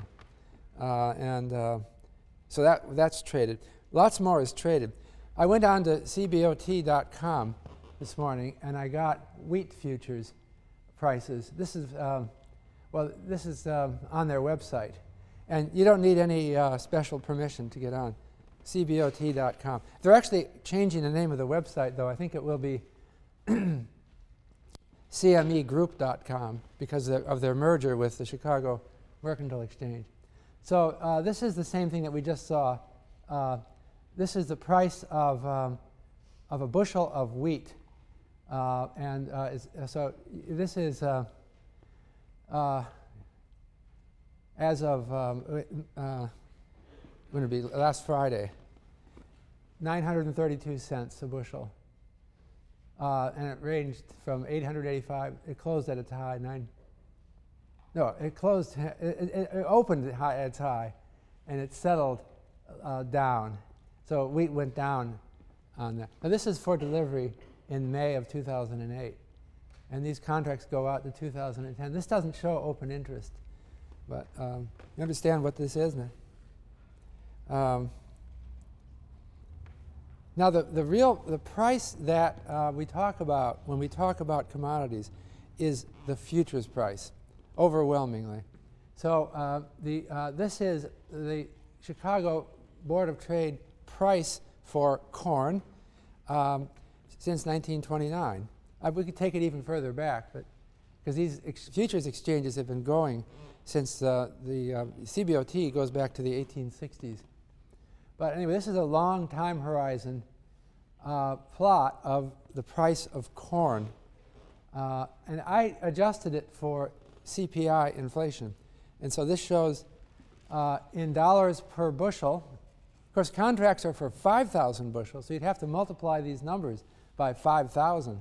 So that's traded. Lots more is traded. I went on to CBOT.com this morning, and I got wheat futures prices. This is on their website. And you don't need any special permission to get on. CBOT.com. They're actually changing the name of the website, though. I think it will be CMEgroup.com because of their merger with the Chicago Mercantile Exchange. So this is the same thing that we just saw. This is the price of a bushel of wheat. So this is as of when it be last Friday, 932 cents a bushel. And it ranged from 885. It closed at its high. It opened at its high, and it settled down. So wheat went down on that. Now this is for delivery in May of 2008. And these contracts go out to 2010. This doesn't show open interest. But you understand what this is now? Now the price that we talk about when we talk about commodities is the futures price, overwhelmingly. So this is the Chicago Board of Trade price for corn since 1929. We could take it even further back, but because these futures exchanges have been going since the CBOT goes back to the 1860s. But anyway, this is a long time horizon plot of the price of corn. And I adjusted it for CPI inflation. And so this shows in dollars per bushel. Of course, contracts are for 5,000 bushels, so you'd have to multiply these numbers by 5,000.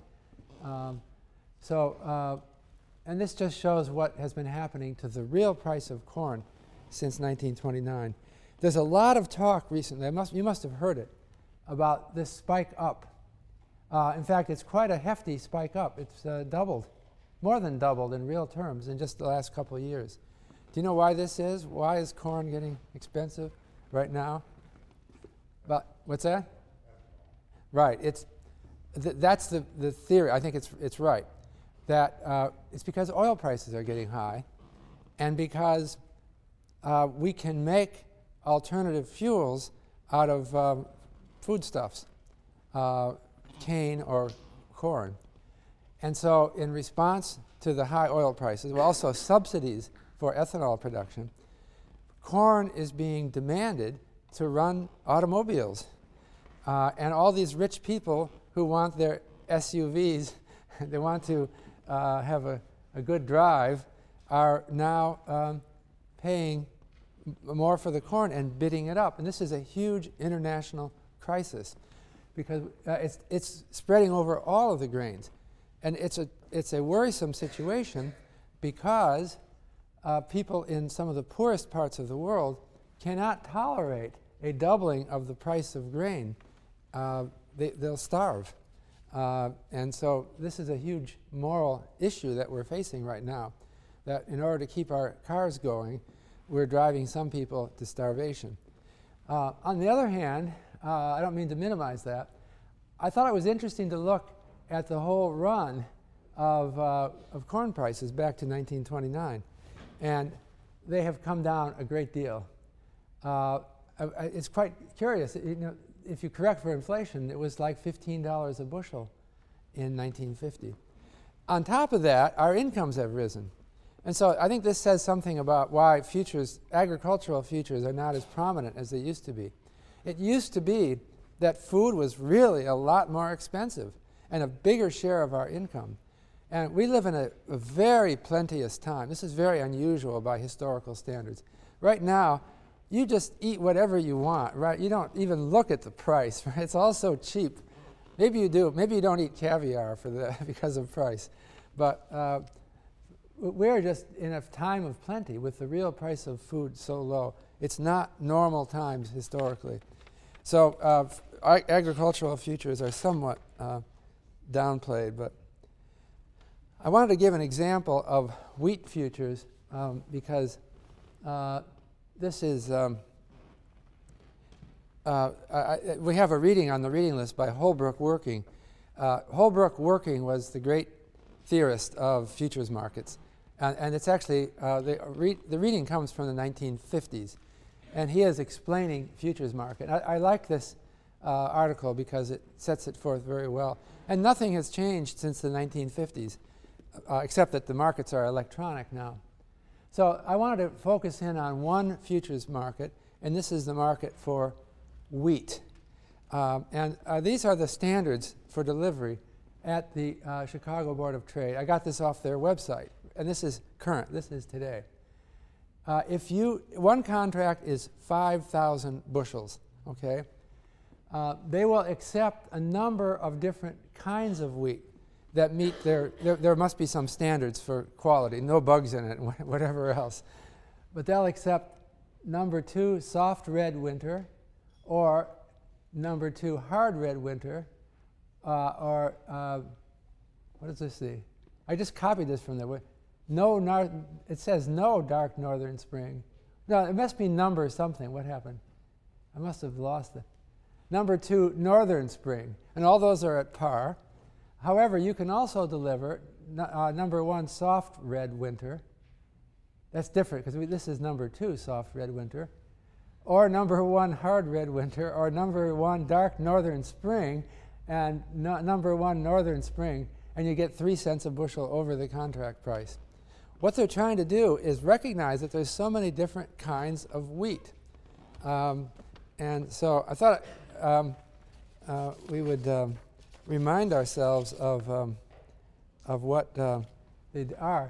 And this just shows what has been happening to the real price of corn since 1929. There's a lot of talk recently, you must have heard it, about this spike up. In fact, it's quite a hefty spike up. It's doubled, more than doubled in real terms in just the last couple of years. Do you know why this is? Why is corn getting expensive right now? But what's that? Right. That's the theory. I think it's right. That it's because oil prices are getting high, and because we can make alternative fuels out of foodstuffs, cane or corn. And so in response to the high oil prices, but also subsidies for ethanol production, corn is being demanded to run automobiles. And all these rich people who want their SUVs, they want to have a good drive, are now paying more for the corn and bidding it up. And this is a huge international crisis because it's spreading over all of the grains. And it's a worrisome situation because people in some of the poorest parts of the world cannot tolerate a doubling of the price of grain. They'll starve. And so this is a huge moral issue that we're facing right now, that in order to keep our cars going, we're driving some people to starvation. On the other hand, I don't mean to minimize that, I thought it was interesting to look at the whole run of corn prices back to 1929. And they have come down a great deal. It's quite curious. If you correct for inflation, it was like $15 a bushel in 1950. On top of that, our incomes have risen. And so I think this says something about why agricultural futures are not as prominent as they used to be. It used to be that food was really a lot more expensive and a bigger share of our income. And we live in a very plenteous time. This is very unusual by historical standards. Right now, you just eat whatever you want, right? You don't even look at the price, right? It's all so cheap. Maybe you do. Maybe you don't eat caviar for that because of price. But we're just in a time of plenty with the real price of food so low. It's not normal times historically. So agricultural futures are somewhat downplayed, but I wanted to give an example of wheat futures because this is, we have a reading on the reading list by Holbrook Working. Holbrook Working was the great theorist of futures markets. And it's actually, the reading comes from the 1950s. And he is explaining futures market. I like this article because it sets it forth very well. And nothing has changed since the 1950s, except that the markets are electronic now. So I wanted to focus in on one futures market, and this is the market for wheat. And these are the standards for delivery at the Chicago Board of Trade. I got this off their website, and this is current. This is today. One contract is 5,000 bushels, okay? They will accept a number of different kinds of wheat that meet there must be some standards for quality, no bugs in it, whatever else. But they'll accept number 2, soft red winter, or number 2, hard red winter, or what does this say? I just copied this from there. It says no dark northern spring. No, it must be number something. What happened? I must have lost it. Number 2, northern spring. And all those are at par. However, you can also deliver number 1, soft red winter. That's different because this is number 2, soft red winter. Or number 1, hard red winter. Or number 1, dark northern spring. And number 1, northern spring. And you get 3 cents a bushel over the contract price. What they're trying to do is recognize that there's so many different kinds of wheat. And so I thought we would remind ourselves of what they are.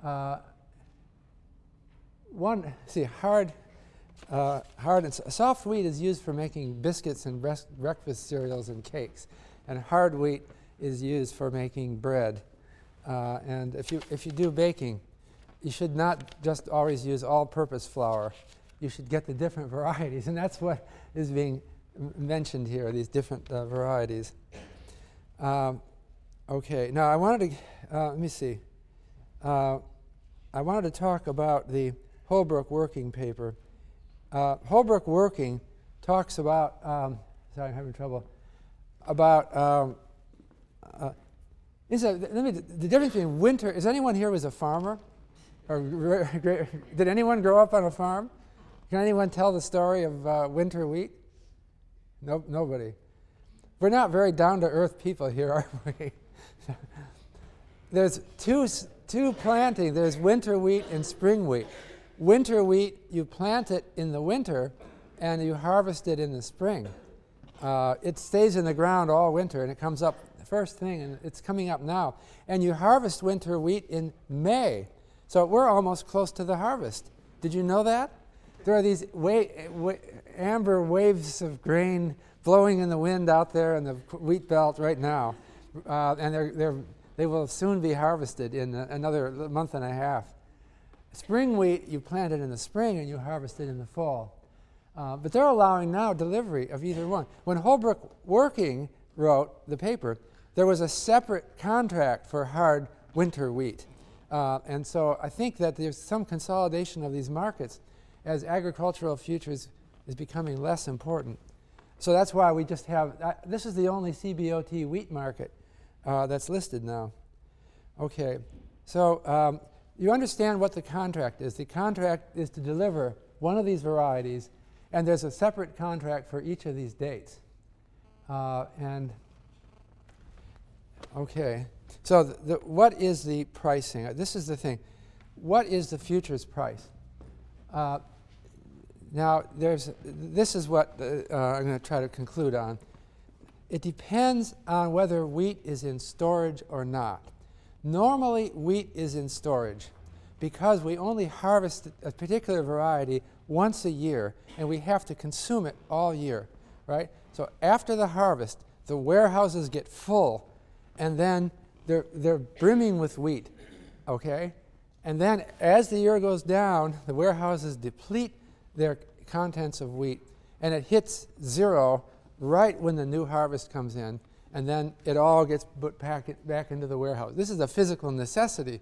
Hard and soft wheat is used for making biscuits and breakfast cereals and cakes, and hard wheat is used for making bread. And if you do baking, you should not just always use all-purpose flour. You should get the different varieties, and that's what is being mentioned here, these different varieties. Okay, now I wanted to, let me see. I wanted to talk about the Holbrook Working paper. Holbrook Working talks about, sorry, I'm having trouble, about, the difference between winter, is anyone here was a farmer? Or did anyone grow up on a farm? Can anyone tell the story of winter wheat? Nope, nobody. We're not very down-to-earth people here, are we? There's two planting. There's winter wheat and spring wheat. Winter wheat, you plant it in the winter and you harvest it in the spring. It stays in the ground all winter and it comes up first thing, and it's coming up now. And you harvest winter wheat in May. So we're almost close to the harvest. Did you know that? There are these amber waves of grain blowing in the wind out there in the wheat belt right now. And they will soon be harvested in another month and a half. Spring wheat, you plant it in the spring and you harvest it in the fall. But they're allowing now delivery of either one. When Holbrook Working wrote the paper, there was a separate contract for hard winter wheat. And so I think that there's some consolidation of these markets as agricultural futures is becoming less important. So that's why we just have, this is the only CBOT wheat market that's listed now. Okay, so you understand what the contract is. The contract is to deliver one of these varieties, and there's a separate contract for each of these dates. Okay, so what is the pricing? This is the thing. What is the futures price? Now, this is what I'm going to try to conclude on. It depends on whether wheat is in storage or not. Normally, wheat is in storage because we only harvest a particular variety once a year, and we have to consume it all year, right? So after the harvest, the warehouses get full, and then they're brimming with wheat, okay? And then as the year goes down, the warehouses deplete their contents of wheat, and it hits zero right when the new harvest comes in, and then it all gets put back into the warehouse. This is a physical necessity.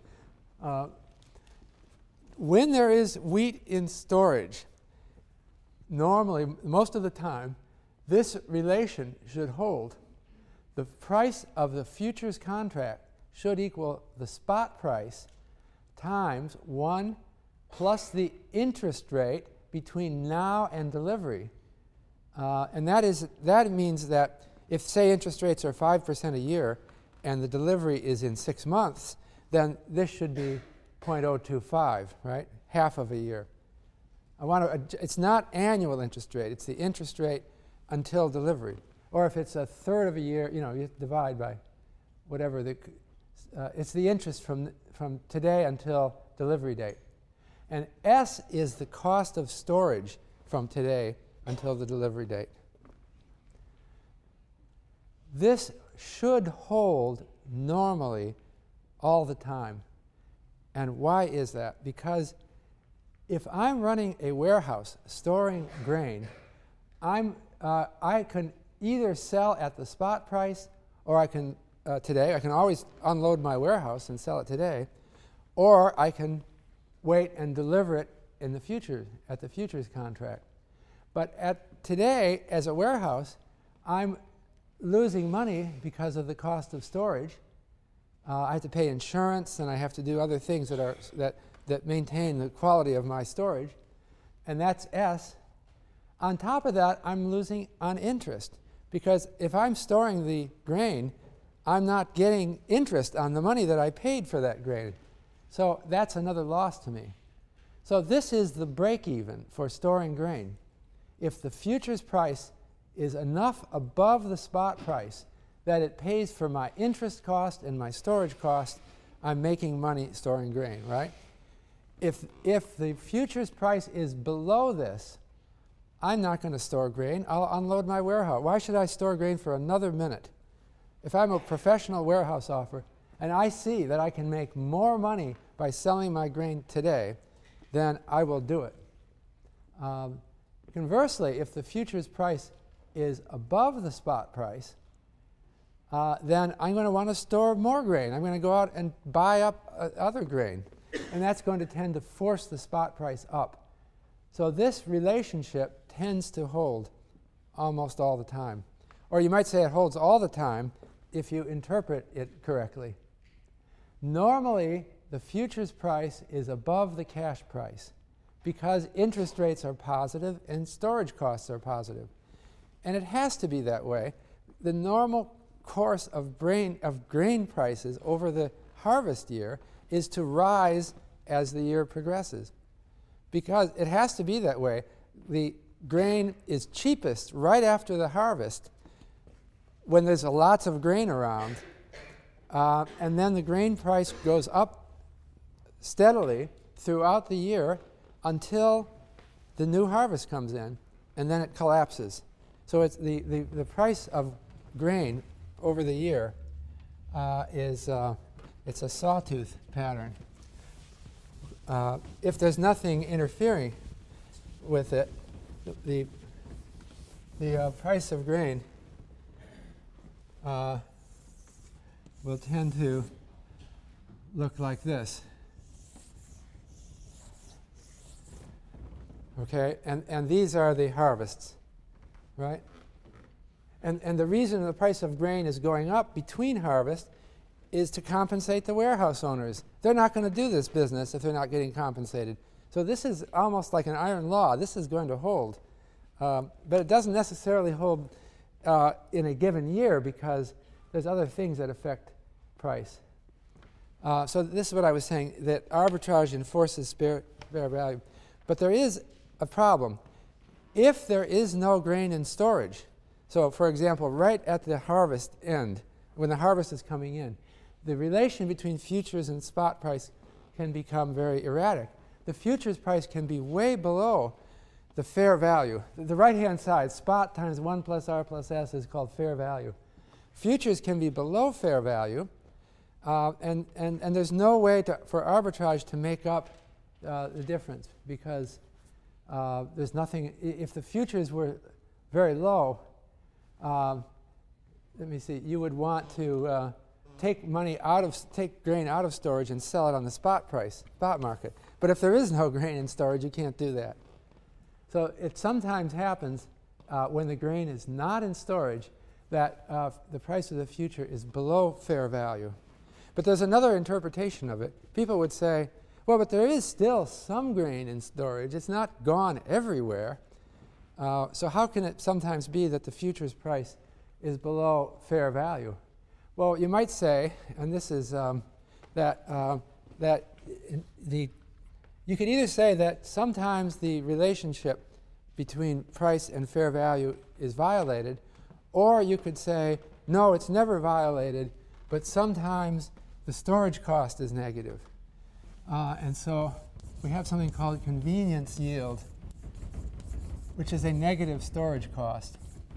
When there is wheat in storage, normally, most of the time, this relation should hold. The price of the futures contract should equal the spot price times 1 plus the interest rate between now and delivery. And that means that if, say, interest rates are 5% a year and the delivery is in 6 months, then this should be 0.025, right? Half of a year. It's not annual interest rate. It's the interest rate until delivery. Or if it's a third of a year, you divide by whatever. It's the interest from today until delivery date. And S is the cost of storage from today until the delivery date. This should hold normally all the time. And why is that? Because if I'm running a warehouse storing grain, I can either sell at the spot price, or I can today. I can always unload my warehouse and sell it today, or I can wait and deliver it in the future at the futures contract. But today, as a warehouse, I'm losing money because of the cost of storage. I have to pay insurance, and I have to do other things that maintain the quality of my storage, and that's S. On top of that, I'm losing on interest, because if I'm storing the grain, I'm not getting interest on the money that I paid for that grain. So that's another loss to me. So this is the break-even for storing grain. If the futures price is enough above the spot price that it pays for my interest cost and my storage cost, I'm making money storing grain, right? If the futures price is below this, I'm not going to store grain. I'll unload my warehouse. Why should I store grain for another minute? If I'm a professional warehouse offer and I see that I can make more money by selling my grain today, then I will do it. Conversely, if the futures price is above the spot price, then I'm going to want to store more grain. I'm going to go out and buy up other grain, and that's going to tend to force the spot price up. So this relationship tends to hold almost all the time. Or you might say it holds all the time if you interpret it correctly. Normally, the futures price is above the cash price because interest rates are positive and storage costs are positive. And it has to be that way. The normal course of grain prices over the harvest year is to rise as the year progresses, because it has to be that way. The grain is cheapest right after the harvest when there's lots of grain around, and then the grain price goes up steadily throughout the year until the new harvest comes in, and then it collapses. So it's the price of grain over the year it's a sawtooth pattern. If there's nothing interfering with it, the price of grain will tend to look like this. Okay, and these are the harvests, right? And the reason the price of grain is going up between harvest is to compensate the warehouse owners. They're not going to do this business if they're not getting compensated. So this is almost like an iron law. This is going to hold. But it doesn't necessarily hold in a given year, because there's other things that affect price. So this is what I was saying, that arbitrage enforces fair value. But there is a problem. If there is no grain in storage, so for example, right at the harvest end, when the harvest is coming in, the relation between futures and spot price can become very erratic. The futures price can be way below the fair value. The right-hand side, spot times 1 plus R plus S, is called fair value. Futures can be below fair value, and there's no way for arbitrage to make up the difference, because there's nothing. If the futures were very low, let me see, you would want to take grain out of storage and sell it on the spot market. But if there is no grain in storage, you can't do that. So it sometimes happens when the grain is not in storage that the price of the future is below fair value. But there's another interpretation of it. People would say, well, but there is still some grain in storage. It's not gone everywhere. So how can it sometimes be that the futures price is below fair value? Well, you might say, and this is that you could either say that sometimes the relationship between price and fair value is violated, or you could say, no, it's never violated, but sometimes the storage cost is negative. And so we have something called convenience yield, which is a negative storage cost.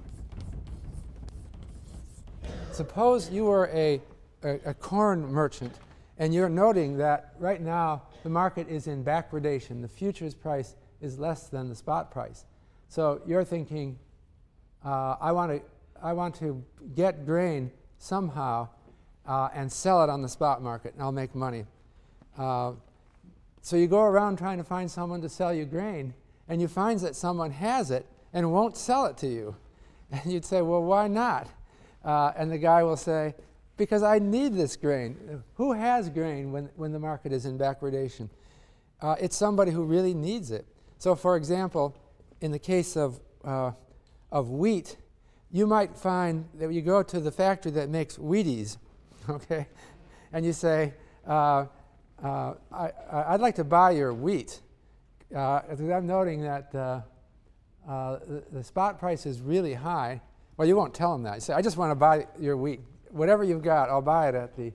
Suppose you were a corn merchant, and you're noting that right now the market is in backwardation. The futures price is less than the spot price. So you're thinking, I want to get grain somehow and sell it on the spot market, and I'll make money. So you go around trying to find someone to sell you grain, and you find that someone has it and won't sell it to you. And you'd say, well, why not? And the guy will say, because I need this grain. Who has grain when the market is in backwardation? It's somebody who really needs it. So for example, in the case of wheat, you might find that you go to the factory that makes Wheaties, okay? And you say, I'd like to buy your wheat. I'm noting that the spot price is really high. Well, you won't tell them that. You say, I just want to buy your wheat. Whatever you've got, I'll buy it at the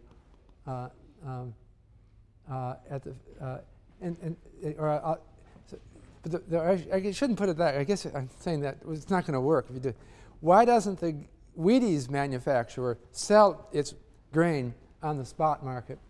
I shouldn't put it that. I guess I'm saying that it's not going to work if you do. Why doesn't the Wheaties manufacturer sell its grain on the spot market?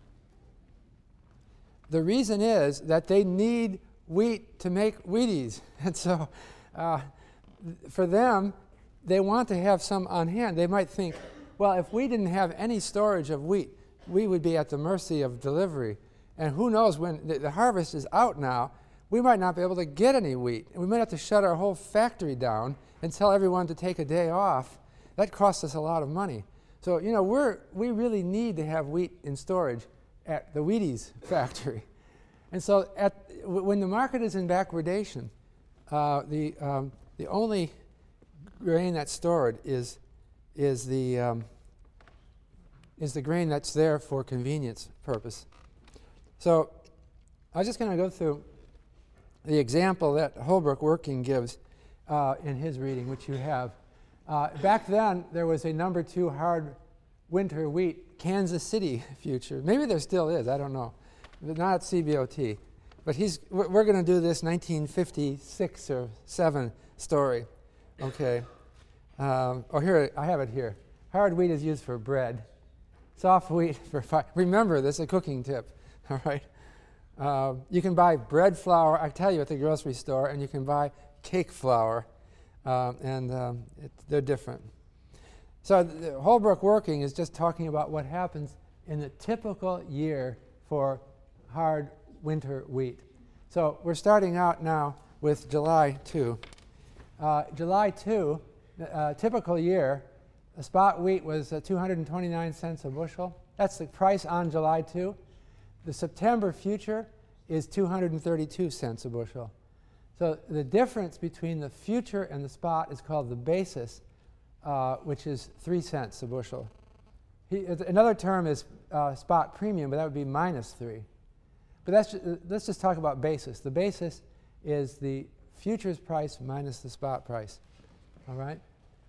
The reason is that they need wheat to make Wheaties, and so for them, they want to have some on hand. They might think, well, if we didn't have any storage of wheat, we would be at the mercy of delivery. And who knows, when the harvest is out now, we might not be able to get any wheat. And we might have to shut our whole factory down and tell everyone to take a day off. That costs us a lot of money. So, you know, we really need to have wheat in storage at the Wheaties factory. And so when the market is in backwardation, the only grain that's stored is the is the grain that's there for convenience purpose. So I'm just going to go through the example that Holbrook Working gives in his reading, which you have. Back then, there was a number 2 hard winter wheat Kansas City future. Maybe there still is, I don't know. But not at CBOT. But we're going to do this 1956 or 7 story. Okay. Here, I have it here. Hard wheat is used for bread. Soft wheat for fire. Remember, this is a cooking tip. All right. You can buy bread flour, I tell you, at the grocery store, and you can buy cake flour. They're different. So the Holbrook Working is just talking about what happens in the typical year for hard winter wheat. So we're starting out now with July 2. July 2, typical year, the spot wheat was 229 cents a bushel. That's the price on July 2. The September future is 232 cents a bushel. So the difference between the future and the spot is called the basis, which is 3 cents a bushel. Another term is spot premium, but that would be minus 3. But let's just talk about basis. The basis is the futures price minus the spot price. All right?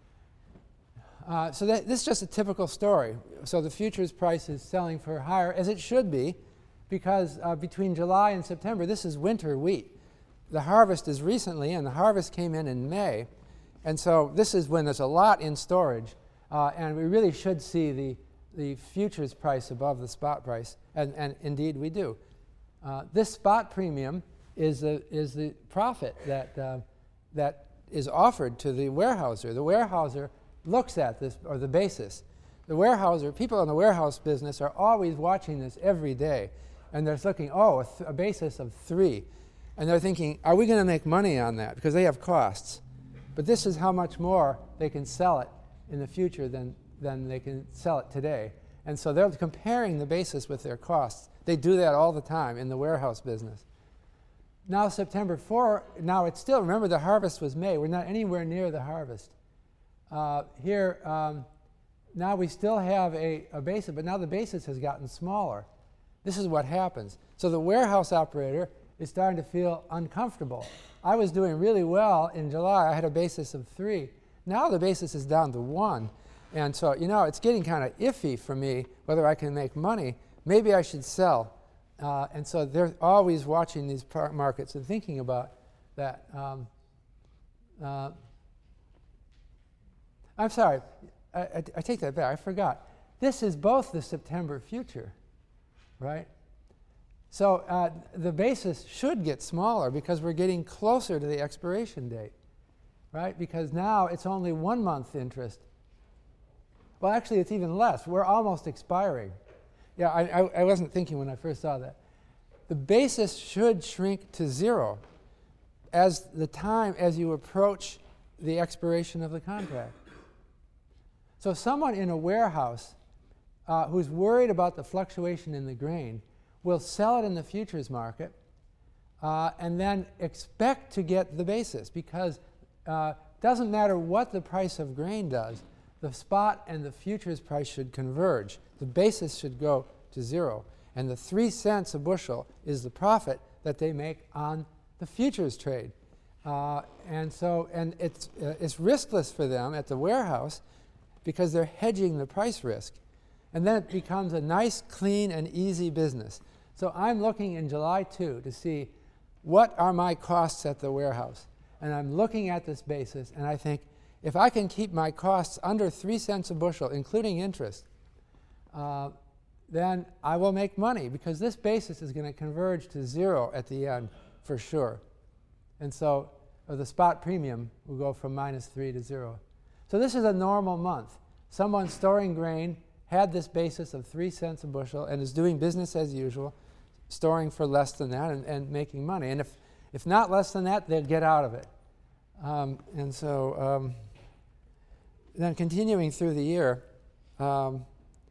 So this is just a typical story. So the futures price is selling for higher, as it should be, because between July and September, this is winter wheat. The harvest is recently, and the harvest came in May. And so this is when there's a lot in storage, and we really should see the futures price above the spot price, and indeed we do. This spot premium is the profit that is offered to the warehouser. The warehouser looks at this, or the basis. The warehouser, people in the warehouse business are always watching this every day, and they're looking, a basis of 3. And they're thinking, are we going to make money on that? Because they have costs. But this is how much more they can sell it in the future than they can sell it today. And so they're comparing the basis with their costs. They do that all the time in the warehouse business. Now September 4, now it's still, remember the harvest was May. We're not anywhere near the harvest. Now we still have a basis, but now the basis has gotten smaller. This is what happens. So the warehouse operator is starting to feel uncomfortable. I was doing really well in July. I had a basis of 3. Now the basis is down to 1. And so, it's getting kind of iffy for me whether I can make money. Maybe I should sell. And so they're always watching these markets and thinking about that. I'm sorry. I take that back. I forgot. This is both the September future, right? So the basis should get smaller because we're getting closer to the expiration date, right? Because now it's only 1 month interest. Well, actually, it's even less. We're almost expiring. Yeah, I wasn't thinking when I first saw that. The basis should shrink to 0 as you approach the expiration of the contract. So someone in a warehouse who's worried about the fluctuation in the grain will sell it in the futures market and then expect to get the basis, because it doesn't matter what the price of grain does, the spot and the futures price should converge. The basis should go to 0. And the 3 cents a bushel is the profit that they make on the futures trade. And it's riskless for them at the warehouse because they're hedging the price risk. And then it becomes a nice, clean, and easy business. So I'm looking in July 2 to see what are my costs at the warehouse. And I'm looking at this basis, and I think, if I can keep my costs under 3 cents a bushel, including interest, then I will make money, because this basis is going to converge to 0 at the end for sure. And so the spot premium will go from minus 3 to 0. So this is a normal month. Someone storing grain had this basis of 3 cents a bushel and is doing business as usual, storing for less than that and making money. And if not less than that, they'll get out of it. Then continuing through the year, now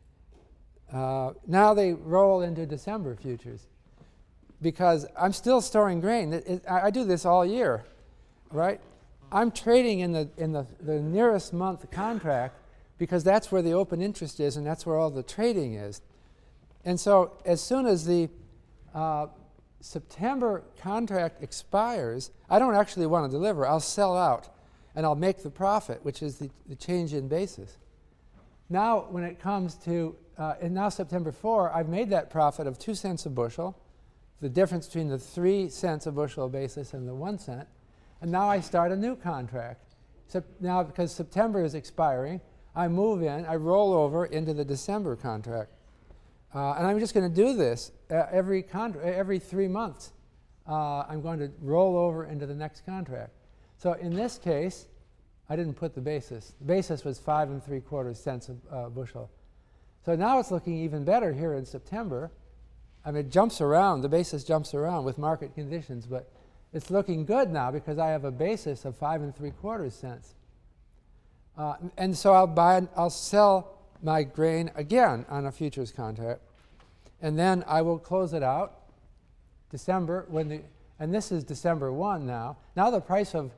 they roll into December futures, because I'm still storing grain. I do this all year, right? I'm trading in the nearest month contract because that's where the open interest is and that's where all the trading is. And so as soon as the September contract expires, I don't actually want to deliver. I'll sell out and I'll make the profit, which is the change in basis. Now when it comes to, and now September 4, I've made that profit of 2 cents a bushel, the difference between the 3 cents a bushel basis and the 1 cent. And now I start a new contract. So now because September is expiring, I move in, I roll over into the December contract. And I'm just going to do this every 3 months. I'm going to roll over into the next contract. So in this case, I didn't put the basis. The basis was 5 3/4 cents a bushel. So now it's looking even better here in September. I mean, it jumps around. The basis jumps around with market conditions, but it's looking good now because I have a basis of 5 3/4 cents. And so I'll sell my grain again on a futures contract, and then I will close it out December and this is December 1 now. Now the price of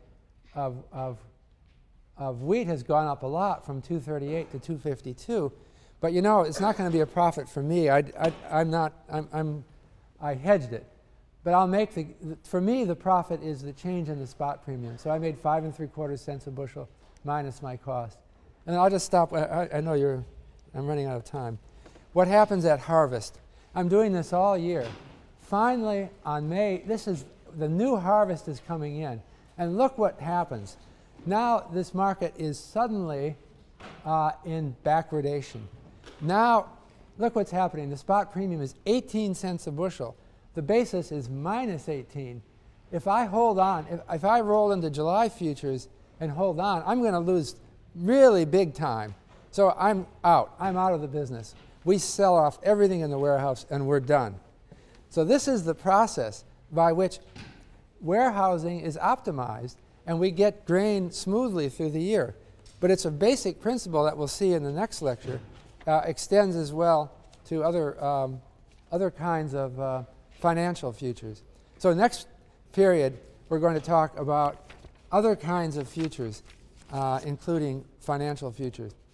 wheat has gone up a lot from 238 to 252, but you know it's not going to be a profit for me. I hedged it, but I'll make for me the profit is the change in the spot premium. So I made 5 3/4 cents a bushel minus my cost. And I'll just stop. I know I'm running out of time. What happens at harvest? I'm doing this all year. Finally, on May, the new harvest is coming in. And look what happens. Now this market is suddenly in backwardation. Now, look what's happening. The spot premium is 18 cents a bushel. The basis is minus 18. If I hold on, if I roll into July futures and hold on, I'm going to lose really big time. So I'm out. I'm out of the business. We sell off everything in the warehouse and we're done. So this is the process by which warehousing is optimized and we get grain smoothly through the year. But it's a basic principle that we'll see in the next lecture, extends as well to other kinds of financial futures. So next period, we're going to talk about other kinds of futures, including financial futures.